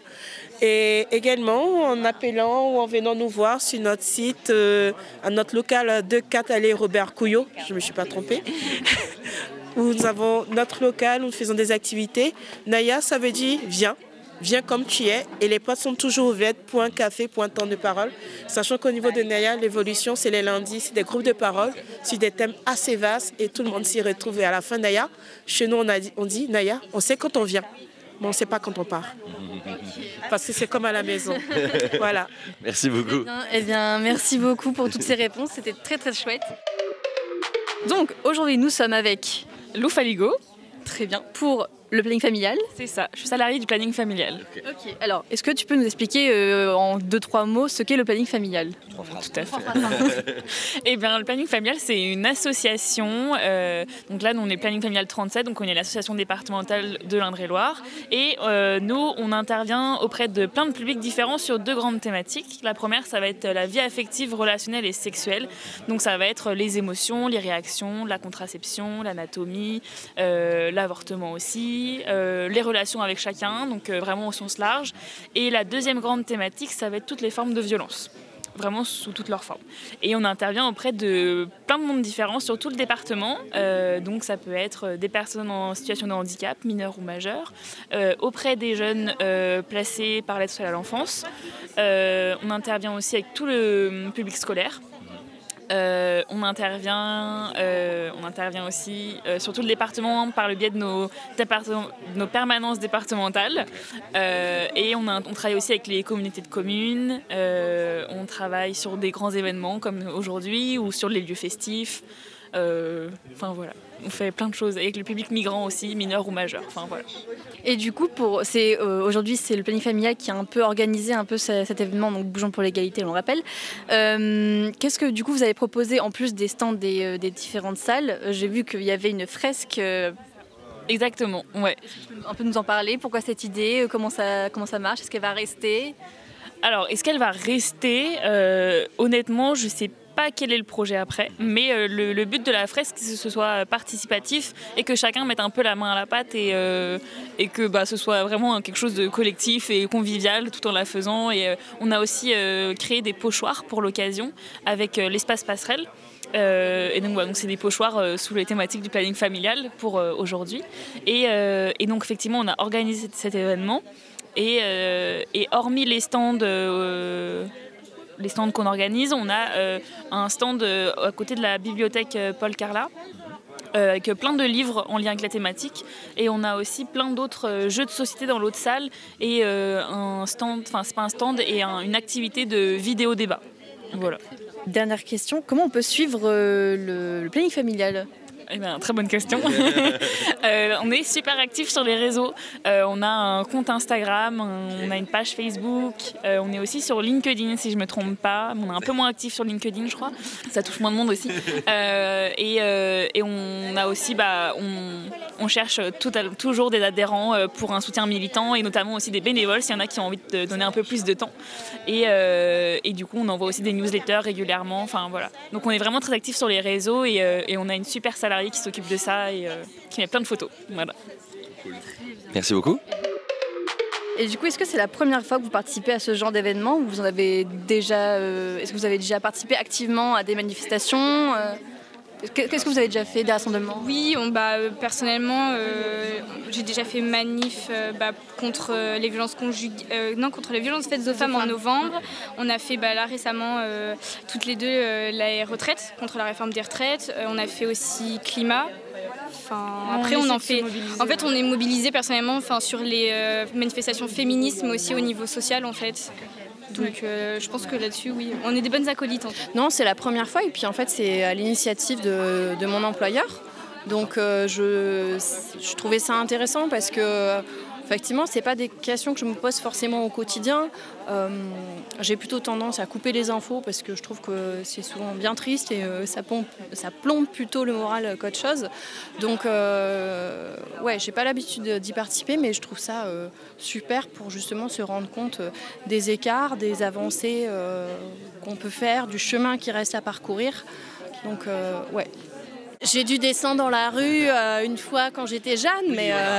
Et également en appelant ou en venant nous voir sur notre site, euh, à notre local deux quatre allée Robert Couillot, je ne me suis pas trompée, où nous avons notre local, où nous faisons des activités. Naya, ça veut dire viens. Viens comme tu es et les portes sont toujours ouvertes pour un café, pour un temps de parole. Sachant qu'au niveau de Naya, l'évolution, c'est les lundis, c'est des groupes de parole sur des thèmes assez vastes et tout le monde s'y retrouve. Et à la fin, Naya, chez nous, on, a dit, on dit, Naya, on sait quand on vient, mais on ne sait pas quand on part. Parce que c'est comme à la maison. Voilà. Merci beaucoup. Eh bien, eh bien, merci beaucoup pour toutes ces réponses. C'était très, très chouette. Donc, aujourd'hui, nous sommes avec Lou Faligo. Très bien. Pour le planning familial. C'est ça, je suis salariée du planning familial. Ok. Ok. Alors, est-ce que tu peux nous expliquer euh, en deux, trois mots ce qu'est le planning familial? Tout à fait. Eh bien, le planning familial, c'est une association. Euh, donc là, nous, on est planning familial trente-sept, donc on est l'association départementale de l'Indre-et-Loire. Et euh, nous, on intervient auprès de plein de publics différents sur deux grandes thématiques. La première, ça va être la vie affective, relationnelle et sexuelle. Donc ça va être les émotions, les réactions, la contraception, l'anatomie, euh, l'avortement aussi. Euh, les relations avec chacun, donc euh, vraiment au sens large. Et la deuxième grande thématique, ça va être toutes les formes de violence, vraiment sous toutes leurs formes. Et on intervient auprès de plein de mondes différents sur tout le département. Euh, donc ça peut être des personnes en situation de handicap, mineurs ou majeurs, euh, auprès des jeunes euh, placés par l'aide sociale à l'enfance. Euh, on intervient aussi avec tout le public scolaire. Euh, on, intervient, euh, on intervient aussi euh, sur tout le département par le biais de nos, de nos permanences départementales. Euh, et on, a, on travaille aussi avec les communautés de communes. Euh, on travaille sur des grands événements comme aujourd'hui ou sur les lieux festifs. Euh, enfin voilà, on fait plein de choses avec le public migrant aussi, mineur ou majeur. Enfin voilà. Et du coup, pour, c'est, euh, aujourd'hui, c'est le planning familial qui a un peu organisé un peu ce, cet événement, donc Bougeons pour l'égalité, on le rappelle. Euh, qu'est-ce que du coup vous avez proposé en plus des stands des, euh, des différentes salles? J'ai vu qu'il y avait une fresque. Euh... Exactement, ouais. Un peu nous en parler. Pourquoi cette idée? Comment ça, comment ça marche? Est-ce qu'elle va rester? Alors, est-ce qu'elle va rester? euh, Honnêtement, je sais pas. pas quel est le projet après, mais euh, le, le but de la fresque, c'est que ce soit participatif et que chacun mette un peu la main à la pâte et, euh, et que bah, ce soit vraiment quelque chose de collectif et convivial tout en la faisant. Et euh, on a aussi euh, créé des pochoirs pour l'occasion avec euh, l'espace passerelle. Euh, et donc, voilà, donc c'est des pochoirs euh, sous les thématiques du planning familial pour euh, aujourd'hui. Et, euh, et donc effectivement, on a organisé cet événement et, euh, et hormis les stands euh, les stands qu'on organise, on a euh, un stand euh, à côté de la bibliothèque euh, Paul Carla euh, avec plein de livres en lien avec la thématique, et on a aussi plein d'autres euh, jeux de société dans l'autre salle et euh, un stand, enfin c'est pas un stand, et un, une activité de vidéo débat. Voilà. Dernière question, comment on peut suivre euh, le, le planning familial? Eh bien, très bonne question. euh, on est super actifs sur les réseaux. Euh, on a un compte Instagram, on a une page Facebook. Euh, on est aussi sur LinkedIn, si je ne me trompe pas. On est un peu moins actifs sur LinkedIn, je crois. Ça touche moins de monde aussi. Euh, et, euh, et on a aussi, bah, on, on cherche tout à, toujours des adhérents pour un soutien militant, et notamment aussi des bénévoles, s'il y en a qui ont envie de donner un peu plus de temps. Et, euh, et du coup, on envoie aussi des newsletters régulièrement. Enfin, voilà. Donc, on est vraiment très actifs sur les réseaux, et, euh, et on a une super salariée qui s'occupe de ça et euh, qui met plein de photos. Voilà. Cool. Merci beaucoup. Et du coup, est-ce que c'est la première fois que vous participez à ce genre d'événement, ou vous en avez déjà, euh, est-ce que vous avez déjà participé activement à des manifestations? euh, Qu'est-ce que vous avez déjà fait, des rassemblements? Oui, on, bah, euh, personnellement, euh, j'ai déjà fait manif euh, bah, contre euh, les violences conjugales, euh, non, contre les violences faites aux femmes en novembre. On a fait bah, là récemment euh, toutes les deux euh, la retraite, contre la réforme des retraites. Euh, on a fait aussi climat. Enfin, après, on, on en fait. En fait, on est mobilisé personnellement, enfin, sur les euh, manifestations féministes, mais aussi au niveau social, en fait. Donc euh, je pense que là-dessus, oui, on est des bonnes acolytes. En tout. Non, c'est la première fois, et puis en fait c'est à l'initiative de, de mon employeur. Donc euh, je, je trouvais ça intéressant parce que effectivement, c'est pas des questions que je me pose forcément au quotidien. Euh, j'ai plutôt tendance à couper les infos parce que je trouve que c'est souvent bien triste et euh, ça, pompe, ça plombe plutôt le moral qu'autre chose. Donc, euh, ouais, j'ai pas l'habitude d'y participer, mais je trouve ça euh, super pour justement se rendre compte des écarts, des avancées euh, qu'on peut faire, du chemin qui reste à parcourir. Donc, euh, ouais. J'ai dû descendre dans la rue euh, une fois quand j'étais jeune, mais... Euh,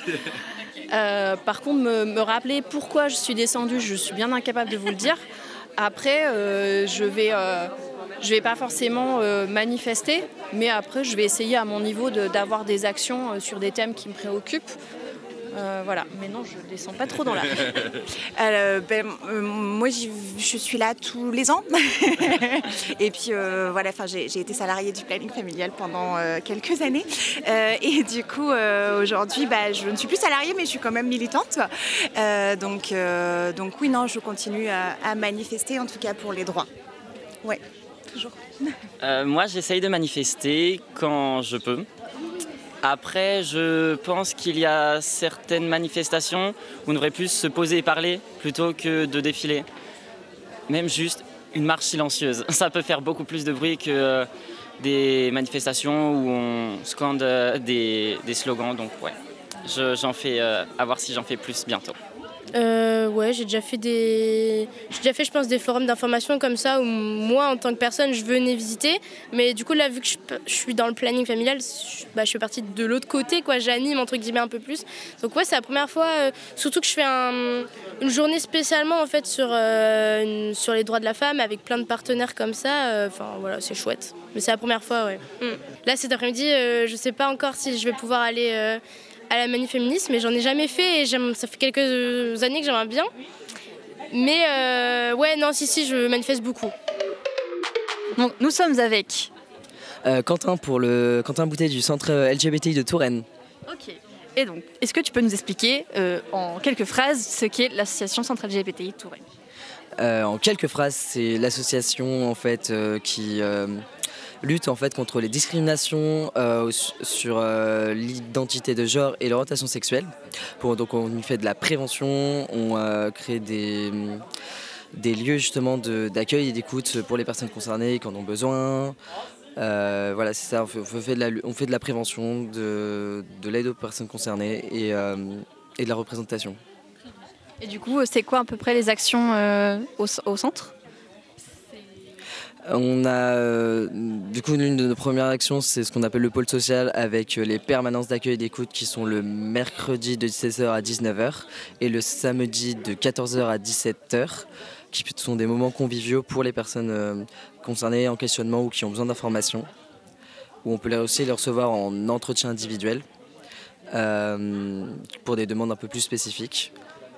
Euh, par contre, me, me rappeler pourquoi je suis descendue, je suis bien incapable de vous le dire. Après, euh, je vais, euh, je vais pas forcément euh, manifester, mais après, je vais essayer à mon niveau de, d'avoir des actions sur des thèmes qui me préoccupent. Euh, voilà, mais non, je descends pas trop dans la rue. Euh, ben, euh, moi, j'y, je suis là tous les ans. Et puis, euh, voilà, j'ai, j'ai été salariée du planning familial pendant euh, quelques années. Euh, et du coup, euh, aujourd'hui, bah, je ne suis plus salariée, mais je suis quand même militante. Euh, donc, euh, donc, oui, non, je continue à, à manifester, en tout cas pour les droits. Ouais, toujours. Euh, moi, j'essaye de manifester quand je peux. Après, je pense qu'il y a certaines manifestations où on devrait plus se poser et parler plutôt que de défiler. Même juste une marche silencieuse. Ça peut faire beaucoup plus de bruit que des manifestations où on scande des, des slogans. Donc ouais, je, j'en fais, euh, à voir si j'en fais plus bientôt. Euh, ouais, j'ai déjà fait des, j'ai déjà fait, je pense, des forums d'information comme ça où moi, en tant que personne, je venais visiter. Mais du coup, là, vu que je, je suis dans le planning familial, je, bah, je suis partie de l'autre côté, quoi. J'anime entre guillemets un peu plus. Donc ouais, c'est la première fois, euh, surtout que je fais un, une journée spécialement en fait sur euh, une, sur les droits de la femme avec plein de partenaires comme ça. Enfin euh, voilà, c'est chouette. Mais c'est la première fois, ouais. Mm. Là, cet après-midi, euh, je sais pas encore si je vais pouvoir aller. Euh, à la manif féministe, mais j'en ai jamais fait et j'aime, ça fait quelques années que j'aimerais bien. Mais euh, ouais, non, si, si, je manifeste beaucoup. Donc, nous sommes avec... Euh, Quentin pour le Quentin Boutet du centre L G B T I de Touraine. Ok. Et donc, est-ce que tu peux nous expliquer euh, en quelques phrases ce qu'est l'association Centre L G B T I de Touraine ? Euh, en quelques phrases, c'est l'association en fait euh, qui euh, lutte en fait contre les discriminations euh, sur euh, l'identité de genre et l'orientation sexuelle. Pour, donc on fait de la prévention, on euh, crée des des lieux justement de, d'accueil et d'écoute pour les personnes concernées qui en ont besoin. Euh, voilà, c'est ça, on fait, on fait, de, la, on fait de la prévention, de, de l'aide aux personnes concernées et, euh, et de la représentation. Et du coup, c'est quoi à peu près les actions euh, au, au centre ? On a, euh, du coup, l'une de nos premières actions, c'est ce qu'on appelle le pôle social avec les permanences d'accueil et d'écoute qui sont le mercredi de seize heures à dix-neuf heures et le samedi de quatorze heures à dix-sept heures, qui sont des moments conviviaux pour les personnes euh, concernées en questionnement ou qui ont besoin d'informations, où on peut aussi les recevoir en entretien individuel euh, pour des demandes un peu plus spécifiques.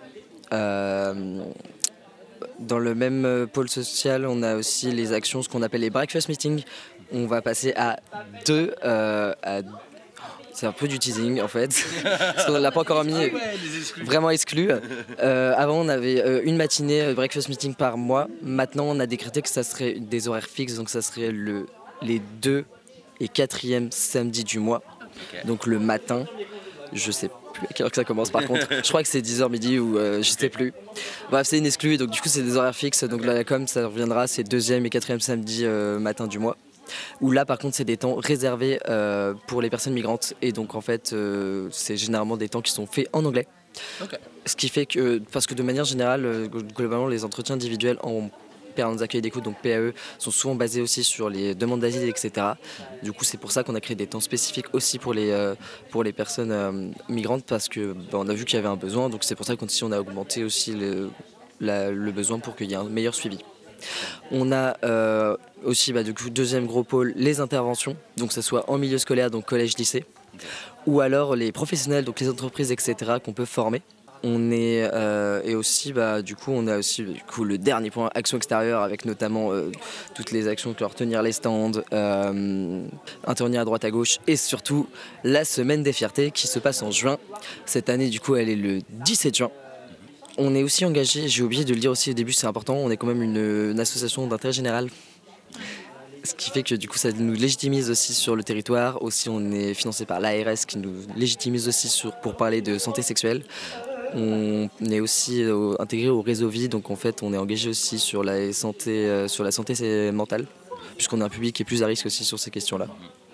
Euh, dans le même pôle social, on a aussi les actions, ce qu'on appelle les breakfast meetings. On va passer à deux, euh, à c'est un peu du teasing en fait, parce qu'on ne l'a pas encore mis, ah ouais, vraiment exclu. Euh, avant on avait euh, une matinée euh, breakfast meeting par mois, maintenant on a décrété que ça serait des horaires fixes, donc ça serait le, les deux et quatrième samedi du mois, okay. Donc le matin, je sais plus à quelle heure que ça commence par contre, je crois que c'est dix heures midi ou euh, je sais plus. Bref, c'est une exclue, donc du coup c'est des horaires fixes, donc là comme ça reviendra, c'est deuxième et quatrième samedi euh, matin du mois. Où là par contre c'est des temps réservés euh, pour les personnes migrantes et donc en fait euh, c'est généralement des temps qui sont faits en anglais. Okay. Ce qui fait que, parce que de manière générale, euh, globalement les entretiens individuels en permanence d'accueil d'écoute, donc P A E, sont souvent basés aussi sur les demandes d'asile, et cetera. Du coup c'est pour ça qu'on a créé des temps spécifiques aussi pour les, euh, pour les personnes euh, migrantes parce que bah, on a vu qu'il y avait un besoin, donc c'est pour ça qu'on a augmenté aussi le, la, le besoin pour qu'il y ait un meilleur suivi. On a euh, aussi bah, du coup, deuxième gros pôle, les interventions, donc que ce soit en milieu scolaire, donc collège-lycée, ou alors les professionnels, donc les entreprises, et cetera qu'on peut former. On est euh, et aussi bah, du coup on a aussi du coup le dernier point, action extérieure, avec notamment euh, toutes les actions que leur tenir les stands, euh, intervenir à droite à gauche et surtout la semaine des fiertés qui se passe en juin. Cette année du coup elle est le dix-sept juin. On est aussi engagé, j'ai oublié de le dire aussi au début, c'est important, on est quand même une, une association d'intérêt général. Ce qui fait que du coup ça nous légitimise aussi sur le territoire. Aussi on est financé par l'A R S qui nous légitimise aussi sur, pour parler de santé sexuelle. On est aussi au, intégré au réseau Vie, donc en fait on est engagé aussi sur la santé, euh, sur la santé mentale, puisqu'on a un public qui est plus à risque aussi sur ces questions-là.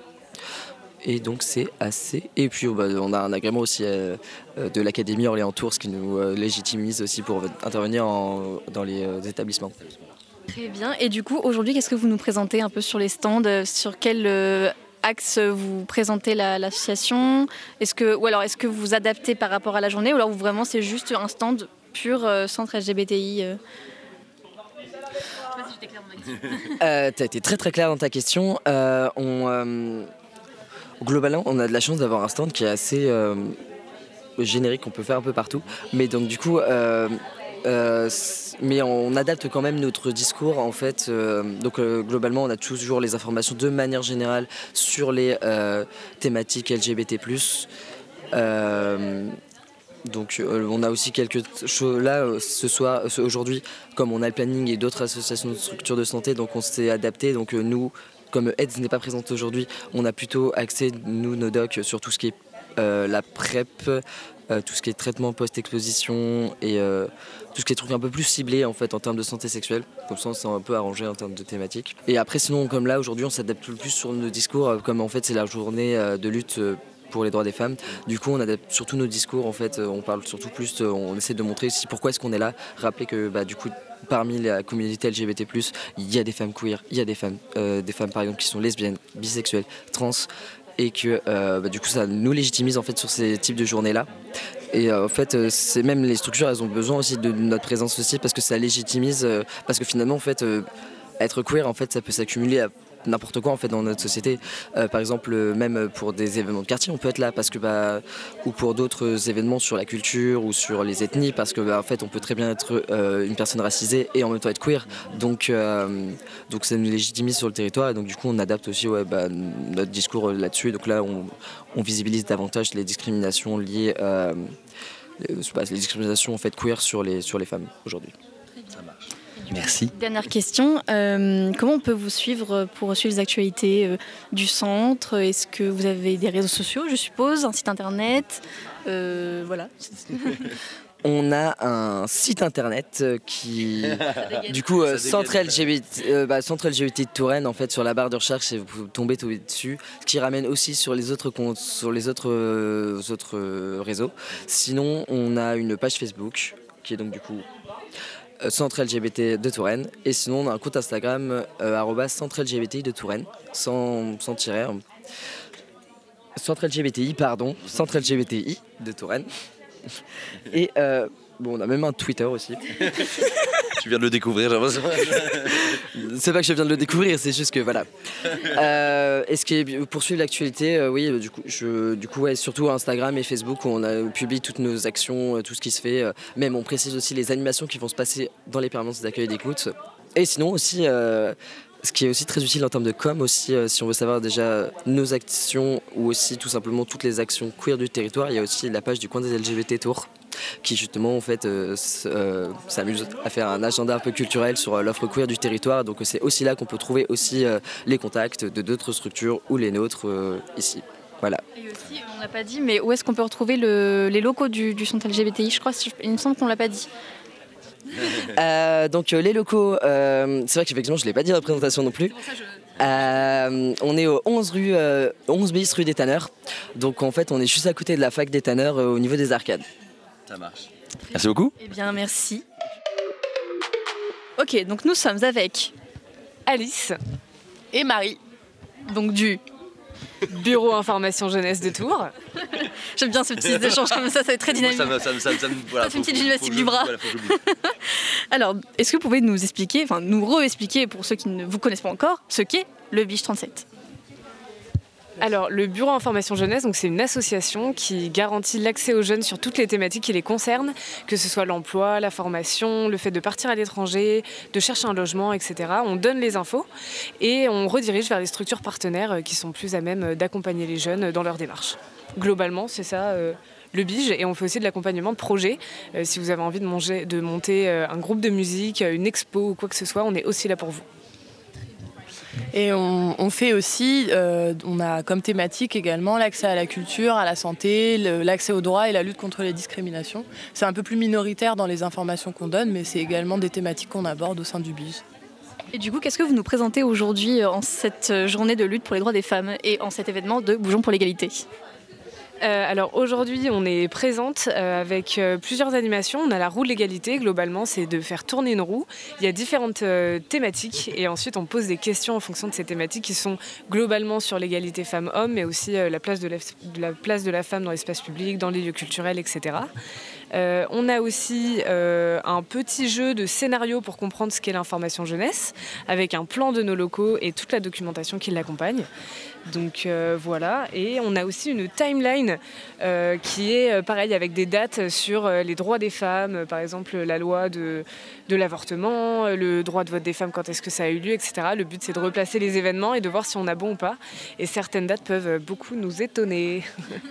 Et donc c'est assez. Et puis bah, on a un agrément aussi euh, de l'Académie Orléans-Tours qui nous euh, légitimise aussi pour intervenir en, dans les euh, établissements. Très bien. Et du coup aujourd'hui qu'est-ce que vous nous présentez un peu sur les stands, sur quel euh, axe vous présentez la, l'association, est-ce que, ou alors est-ce que vous vous adaptez par rapport à la journée ou alors vraiment c'est juste un stand pur euh, centre L G B T I euh... euh, T'as été très très clair dans ta question. Euh, on... Euh... Globalement, on a de la chance d'avoir un stand qui est assez euh, générique, qu'on peut faire un peu partout. Mais donc du coup, euh, euh, mais on adapte quand même notre discours en fait. Euh, donc euh, globalement, on a toujours les informations de manière générale sur les euh, thématiques L G B T plus. Euh, donc euh, on a aussi quelques choses là ce soir, aujourd'hui, comme on a le planning et d'autres associations de structures de santé, donc on s'est adapté. Donc euh, nous. Comme AIDS n'est pas présente aujourd'hui, on a plutôt axé, nous, nos docs, sur tout ce qui est euh, la PrEP, euh, tout ce qui est traitement post-exposition et euh, tout ce qui est truc un peu plus ciblé en fait en termes de santé sexuelle. Comme ça, on s'est un peu arrangé en termes de thématiques. Et après, sinon, comme là, aujourd'hui, on s'adapte plus sur nos discours, comme en fait, c'est la journée euh, de lutte euh, pour les droits des femmes. Du coup, on adapte surtout nos discours, en fait, on parle surtout plus, on essaie de montrer aussi pourquoi est-ce qu'on est là, rappeler que bah, du coup, parmi la communauté L G B T plus, il y a des femmes queer, il y a des femmes, euh, des femmes par exemple qui sont lesbiennes, bisexuelles, trans, et que euh, bah, du coup ça nous légitimise en fait sur ces types de journées-là. Et euh, en fait, euh, c'est même les structures, elles ont besoin aussi de notre présence aussi parce que ça légitimise, euh, parce que finalement en fait, euh, être queer en fait, ça peut s'accumuler à n'importe quoi en fait dans notre société. Euh, par exemple, euh, même pour des événements de quartier, on peut être là parce que bah, ou pour d'autres événements sur la culture ou sur les ethnies, parce que bah, en fait, on peut très bien être euh, une personne racisée et en même temps être queer. Donc, euh, donc ça nous légitimise sur le territoire et donc du coup, on adapte aussi ouais, bah, notre discours là-dessus. Et donc là, on, on visibilise davantage les discriminations liées, euh, les, les discriminations en fait queer sur les sur les femmes aujourd'hui. Merci. Dernière question, euh, comment on peut vous suivre pour suivre les actualités euh, du centre? Est-ce que vous avez des réseaux sociaux, je suppose, un site internet euh, Voilà. On a un site internet qui, du coup, euh, Centre L G B T, euh, bah, Centre L G B T de Touraine, en fait, sur la barre de recherche, et vous pouvez tomber dessus, ce qui ramène aussi sur les autres comptes, sur les autres, euh, autres euh, réseaux. Sinon, on a une page Facebook qui est donc du coup Centre L G B T de Touraine, et sinon on a un compte Instagram euh, arobase Centre L G B T I de Touraine, sans, sans tirer. Centre L G B T I, pardon, Centre L G B T I de Touraine. Et euh, bon, on a même un Twitter aussi. Tu viens de le découvrir, j'ai l'impression. C'est pas que je viens de le découvrir, c'est juste que voilà. Euh, Est-ce que pour suivre l'actualité, euh, oui, du coup, je, du coup, ouais, surtout Instagram et Facebook où on a publié toutes nos actions, tout ce qui se fait. Euh, même on précise aussi les animations qui vont se passer dans les permanences d'accueil et d'écoute. Et sinon aussi, euh, ce qui est aussi très utile en termes de com aussi, euh, si on veut savoir déjà nos actions ou aussi tout simplement toutes les actions queer du territoire, il y a aussi la page du coin des L G B T Tours, qui justement en fait euh, euh, s'amuse à faire un agenda un peu culturel sur euh, l'offre queer du territoire. Donc c'est aussi là qu'on peut trouver aussi euh, les contacts de d'autres structures ou les nôtres euh, ici. Voilà. Et aussi, on n'a pas dit, mais où est-ce qu'on peut retrouver le, les locaux du, du centre L G B T I? Je crois, il me semble qu'on l'a pas dit. Euh, donc euh, les locaux, euh, c'est vrai qu'effectivement je ne l'ai pas dit à la présentation non plus. Euh, on est au onze, rue, euh, onze bis rue des Tanneurs. Donc en fait on est juste à côté de la fac des Tanneurs euh, au niveau des arcades. Ça marche. Merci beaucoup. Eh bien merci. Ok, donc nous sommes avec Alice et Marie, donc du Bureau Information Jeunesse de Tours. J'aime bien ce petit échange comme ça, ça va être très dynamique. Ça me, ça me, ça me, ça me, voilà, ça fait une petite faut, gymnastique faut, du bras. Voilà, Alors, est-ce que vous pouvez nous expliquer, enfin nous re-expliquer pour ceux qui ne vous connaissent pas encore, ce qu'est le Biche trente-sept? Alors, le Bureau Information Jeunesse, donc c'est une association qui garantit l'accès aux jeunes sur toutes les thématiques qui les concernent, que ce soit l'emploi, la formation, le fait de partir à l'étranger, de chercher un logement, et cetera. On donne les infos et on redirige vers les structures partenaires qui sont plus à même d'accompagner les jeunes dans leur démarche. Globalement, c'est ça euh, le Bige, et on fait aussi de l'accompagnement de projets. Euh, si vous avez envie de, manger, de monter euh, un groupe de musique, une expo ou quoi que ce soit, on est aussi là pour vous. Et on, on fait aussi, euh, on a comme thématique également l'accès à la culture, à la santé, le, l'accès aux droits et la lutte contre les discriminations. C'est un peu plus minoritaire dans les informations qu'on donne, mais c'est également des thématiques qu'on aborde au sein du Bige. Et du coup, qu'est-ce que vous nous présentez aujourd'hui en cette journée de lutte pour les droits des femmes et en cet événement de Bougeons pour l'égalité? Euh, alors aujourd'hui, on est présente euh, avec euh, plusieurs animations. On a la roue de l'égalité. Globalement, c'est de faire tourner une roue. Il y a différentes euh, thématiques et ensuite on pose des questions en fonction de ces thématiques qui sont globalement sur l'égalité femmes-hommes, mais aussi euh, la, place de la, de la place de la femme dans l'espace public, dans les lieux culturels, et cetera. Euh, on a aussi euh, un petit jeu de scénario pour comprendre ce qu'est l'information jeunesse, avec un plan de nos locaux et toute la documentation qui l'accompagne. Donc euh, voilà, et on a aussi une timeline euh, qui est euh, pareil avec des dates sur euh, les droits des femmes, euh, par exemple la loi de, de l'avortement, euh, le droit de vote des femmes, quand est-ce que ça a eu lieu, et cetera. Le but c'est de replacer les événements et de voir si on a bon ou pas, et certaines dates peuvent beaucoup nous étonner.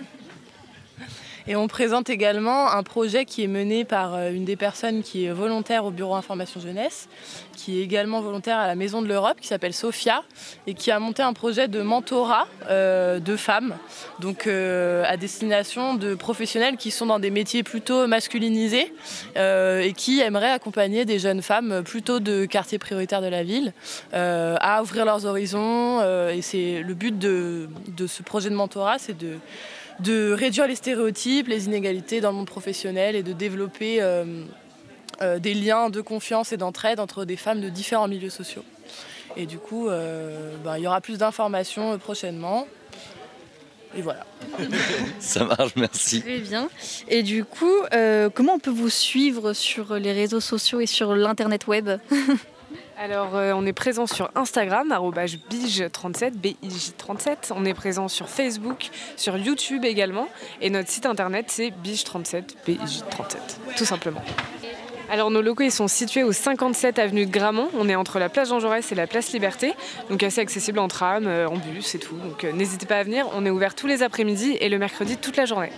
Et on présente également un projet qui est mené par une des personnes qui est volontaire au Bureau Information Jeunesse, qui est également volontaire à la Maison de l'Europe, qui s'appelle Sophia, et qui a monté un projet de mentorat euh, de femmes, donc euh, à destination de professionnels qui sont dans des métiers plutôt masculinisés euh, et qui aimeraient accompagner des jeunes femmes plutôt de quartiers prioritaires de la ville euh, à ouvrir leurs horizons. Euh, et c'est le but de, de ce projet de mentorat, c'est de de réduire les stéréotypes, les inégalités dans le monde professionnel et de développer euh, euh, des liens de confiance et d'entraide entre des femmes de différents milieux sociaux. Et du coup, euh, ben, il y aura plus d'informations prochainement. Et voilà. Ça marche, merci. Très bien. Et du coup, euh, comment on peut vous suivre sur les réseaux sociaux et sur l'internet web ? Alors, euh, on est présent sur Instagram, arobase bige trente-sept, B I J trente-sept. On est présent sur Facebook, sur YouTube également. Et notre site internet, c'est bige trente-sept, B I J trente-sept, tout simplement. Alors, nos locaux ils sont situés au cinquante-sept avenue de Gramont. On est entre la place Jean Jaurès et la place Liberté. Donc, assez accessible en tram, euh, en bus et tout. Donc, euh, n'hésitez pas à venir. On est ouvert tous les après-midi et le mercredi toute la journée.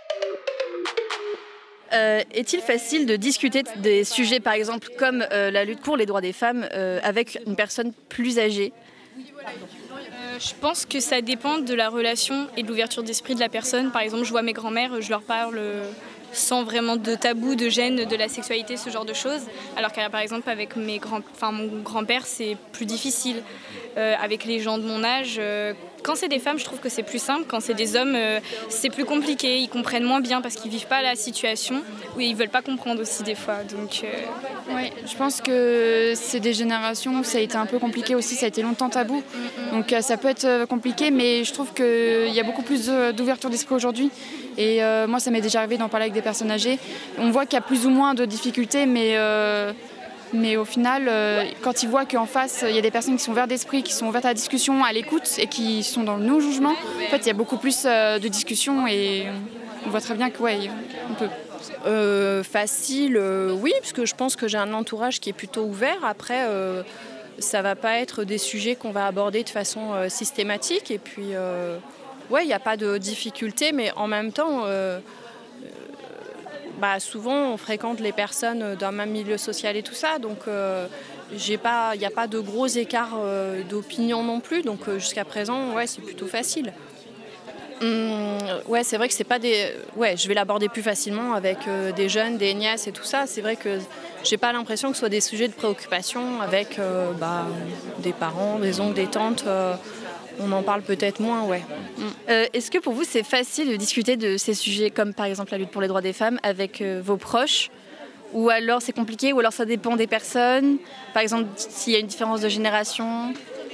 Euh, est-il facile de discuter des sujets, par exemple, comme euh, la lutte pour les droits des femmes, euh, avec une personne plus âgée ? Euh, je pense que ça dépend de la relation et de l'ouverture d'esprit de la personne. Par exemple, je vois mes grands-mères, je leur parle euh, sans vraiment de tabou, de gêne, de la sexualité, ce genre de choses. Alors que, par exemple, avec mes grands, enfin, mon grand-père, c'est plus difficile. Euh, avec les gens de mon âge, euh, quand c'est des femmes, je trouve que c'est plus simple. Quand c'est des hommes, euh, c'est plus compliqué. Ils comprennent moins bien parce qu'ils vivent pas la situation ou ils veulent pas comprendre aussi des fois. Donc, euh... ouais, je pense que c'est des générations où ça a été un peu compliqué aussi. Ça a été longtemps tabou. Donc euh, ça peut être compliqué, mais je trouve qu'il y a beaucoup plus d'ouverture d'esprit aujourd'hui. Et euh, moi, ça m'est déjà arrivé d'en parler avec des personnes âgées. On voit qu'il y a plus ou moins de difficultés, mais euh, Mais au final, euh, quand ils voient qu'en face, il y a des personnes qui sont ouvertes d'esprit, qui sont ouvertes à la discussion, à l'écoute et qui sont dans le non-jugement, en fait, il y a beaucoup plus euh, de discussions et on voit très bien que, ouais, on peut. Euh, facile, euh, oui, parce que je pense que j'ai un entourage qui est plutôt ouvert. Après, euh, ça va pas être des sujets qu'on va aborder de façon euh, systématique. Et puis, euh, ouais, il n'y a pas de difficulté, mais en même temps... Euh, Bah, souvent, on fréquente les personnes d'un même milieu social et tout ça, donc euh, j'ai pas, il n'y a pas de gros écarts euh, d'opinion non plus, donc euh, jusqu'à présent, ouais, c'est plutôt facile. Hum, ouais, c'est vrai que c'est pas des, ouais, je vais l'aborder plus facilement avec euh, des jeunes, des nièces et tout ça. C'est vrai que j'ai pas l'impression que ce soit des sujets de préoccupation avec euh, bah, des parents, des oncles, des tantes. Euh, On en parle peut-être moins, ouais. Euh, est-ce que pour vous, c'est facile de discuter de ces sujets, comme par exemple la lutte pour les droits des femmes, avec euh, vos proches ? Ou alors c'est compliqué, ou alors ça dépend des personnes ? Par exemple, s'il y a une différence de génération ?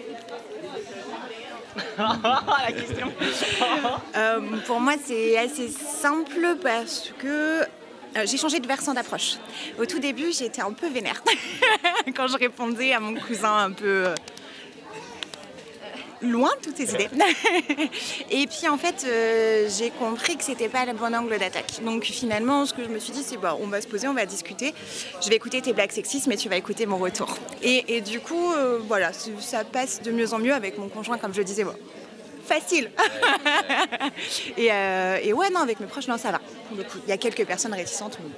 La question. euh, Pour moi, c'est assez simple parce que euh, j'ai changé de versant d'approche. Au tout début, j'étais un peu vénère quand je répondais à mon cousin un peu... Euh, loin de toutes ces idées. Et puis en fait, euh, j'ai compris que c'était pas le bon angle d'attaque. Donc finalement, ce que je me suis dit, c'est bon, on va se poser, on va discuter. Je vais écouter tes blagues sexistes, mais tu vas écouter mon retour. Et, et du coup, euh, voilà, ça passe de mieux en mieux avec mon conjoint, comme je disais. Bon, facile. et, euh, et ouais, non, avec mes proches, non, ça va. Il y a quelques personnes réticentes. Mais...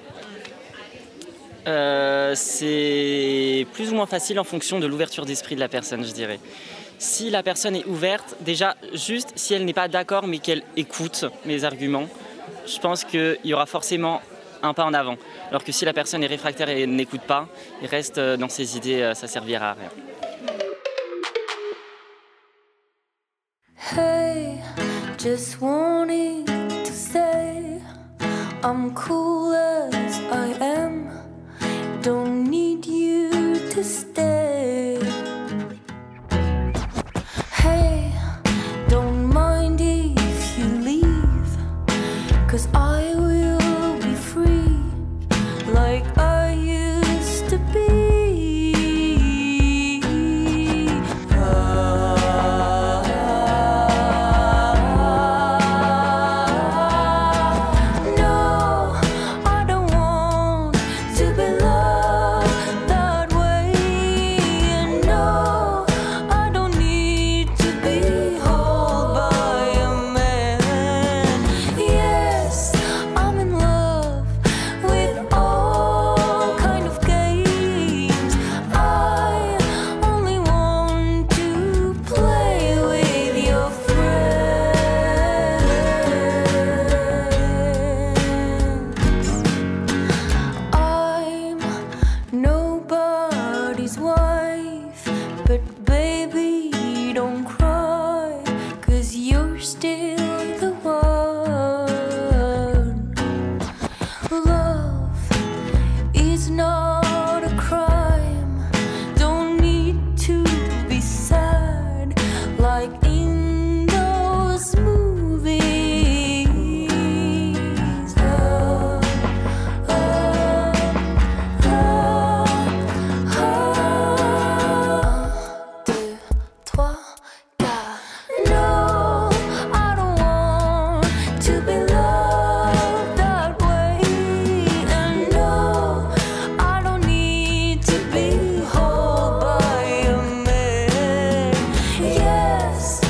Euh, c'est plus ou moins facile en fonction de l'ouverture d'esprit de la personne, je dirais. Si la personne est ouverte, déjà, juste si elle n'est pas d'accord mais qu'elle écoute mes arguments, je pense qu'il y aura forcément un pas en avant. Alors que si la personne est réfractaire et n'écoute pas, il reste dans ses idées, ça servira à rien. Hey, just wanted to say I'm cool as I am. Don't need you to stay. Hey, don't mind if you leave, 'cause I will be free like I used to be. No, I don't want best.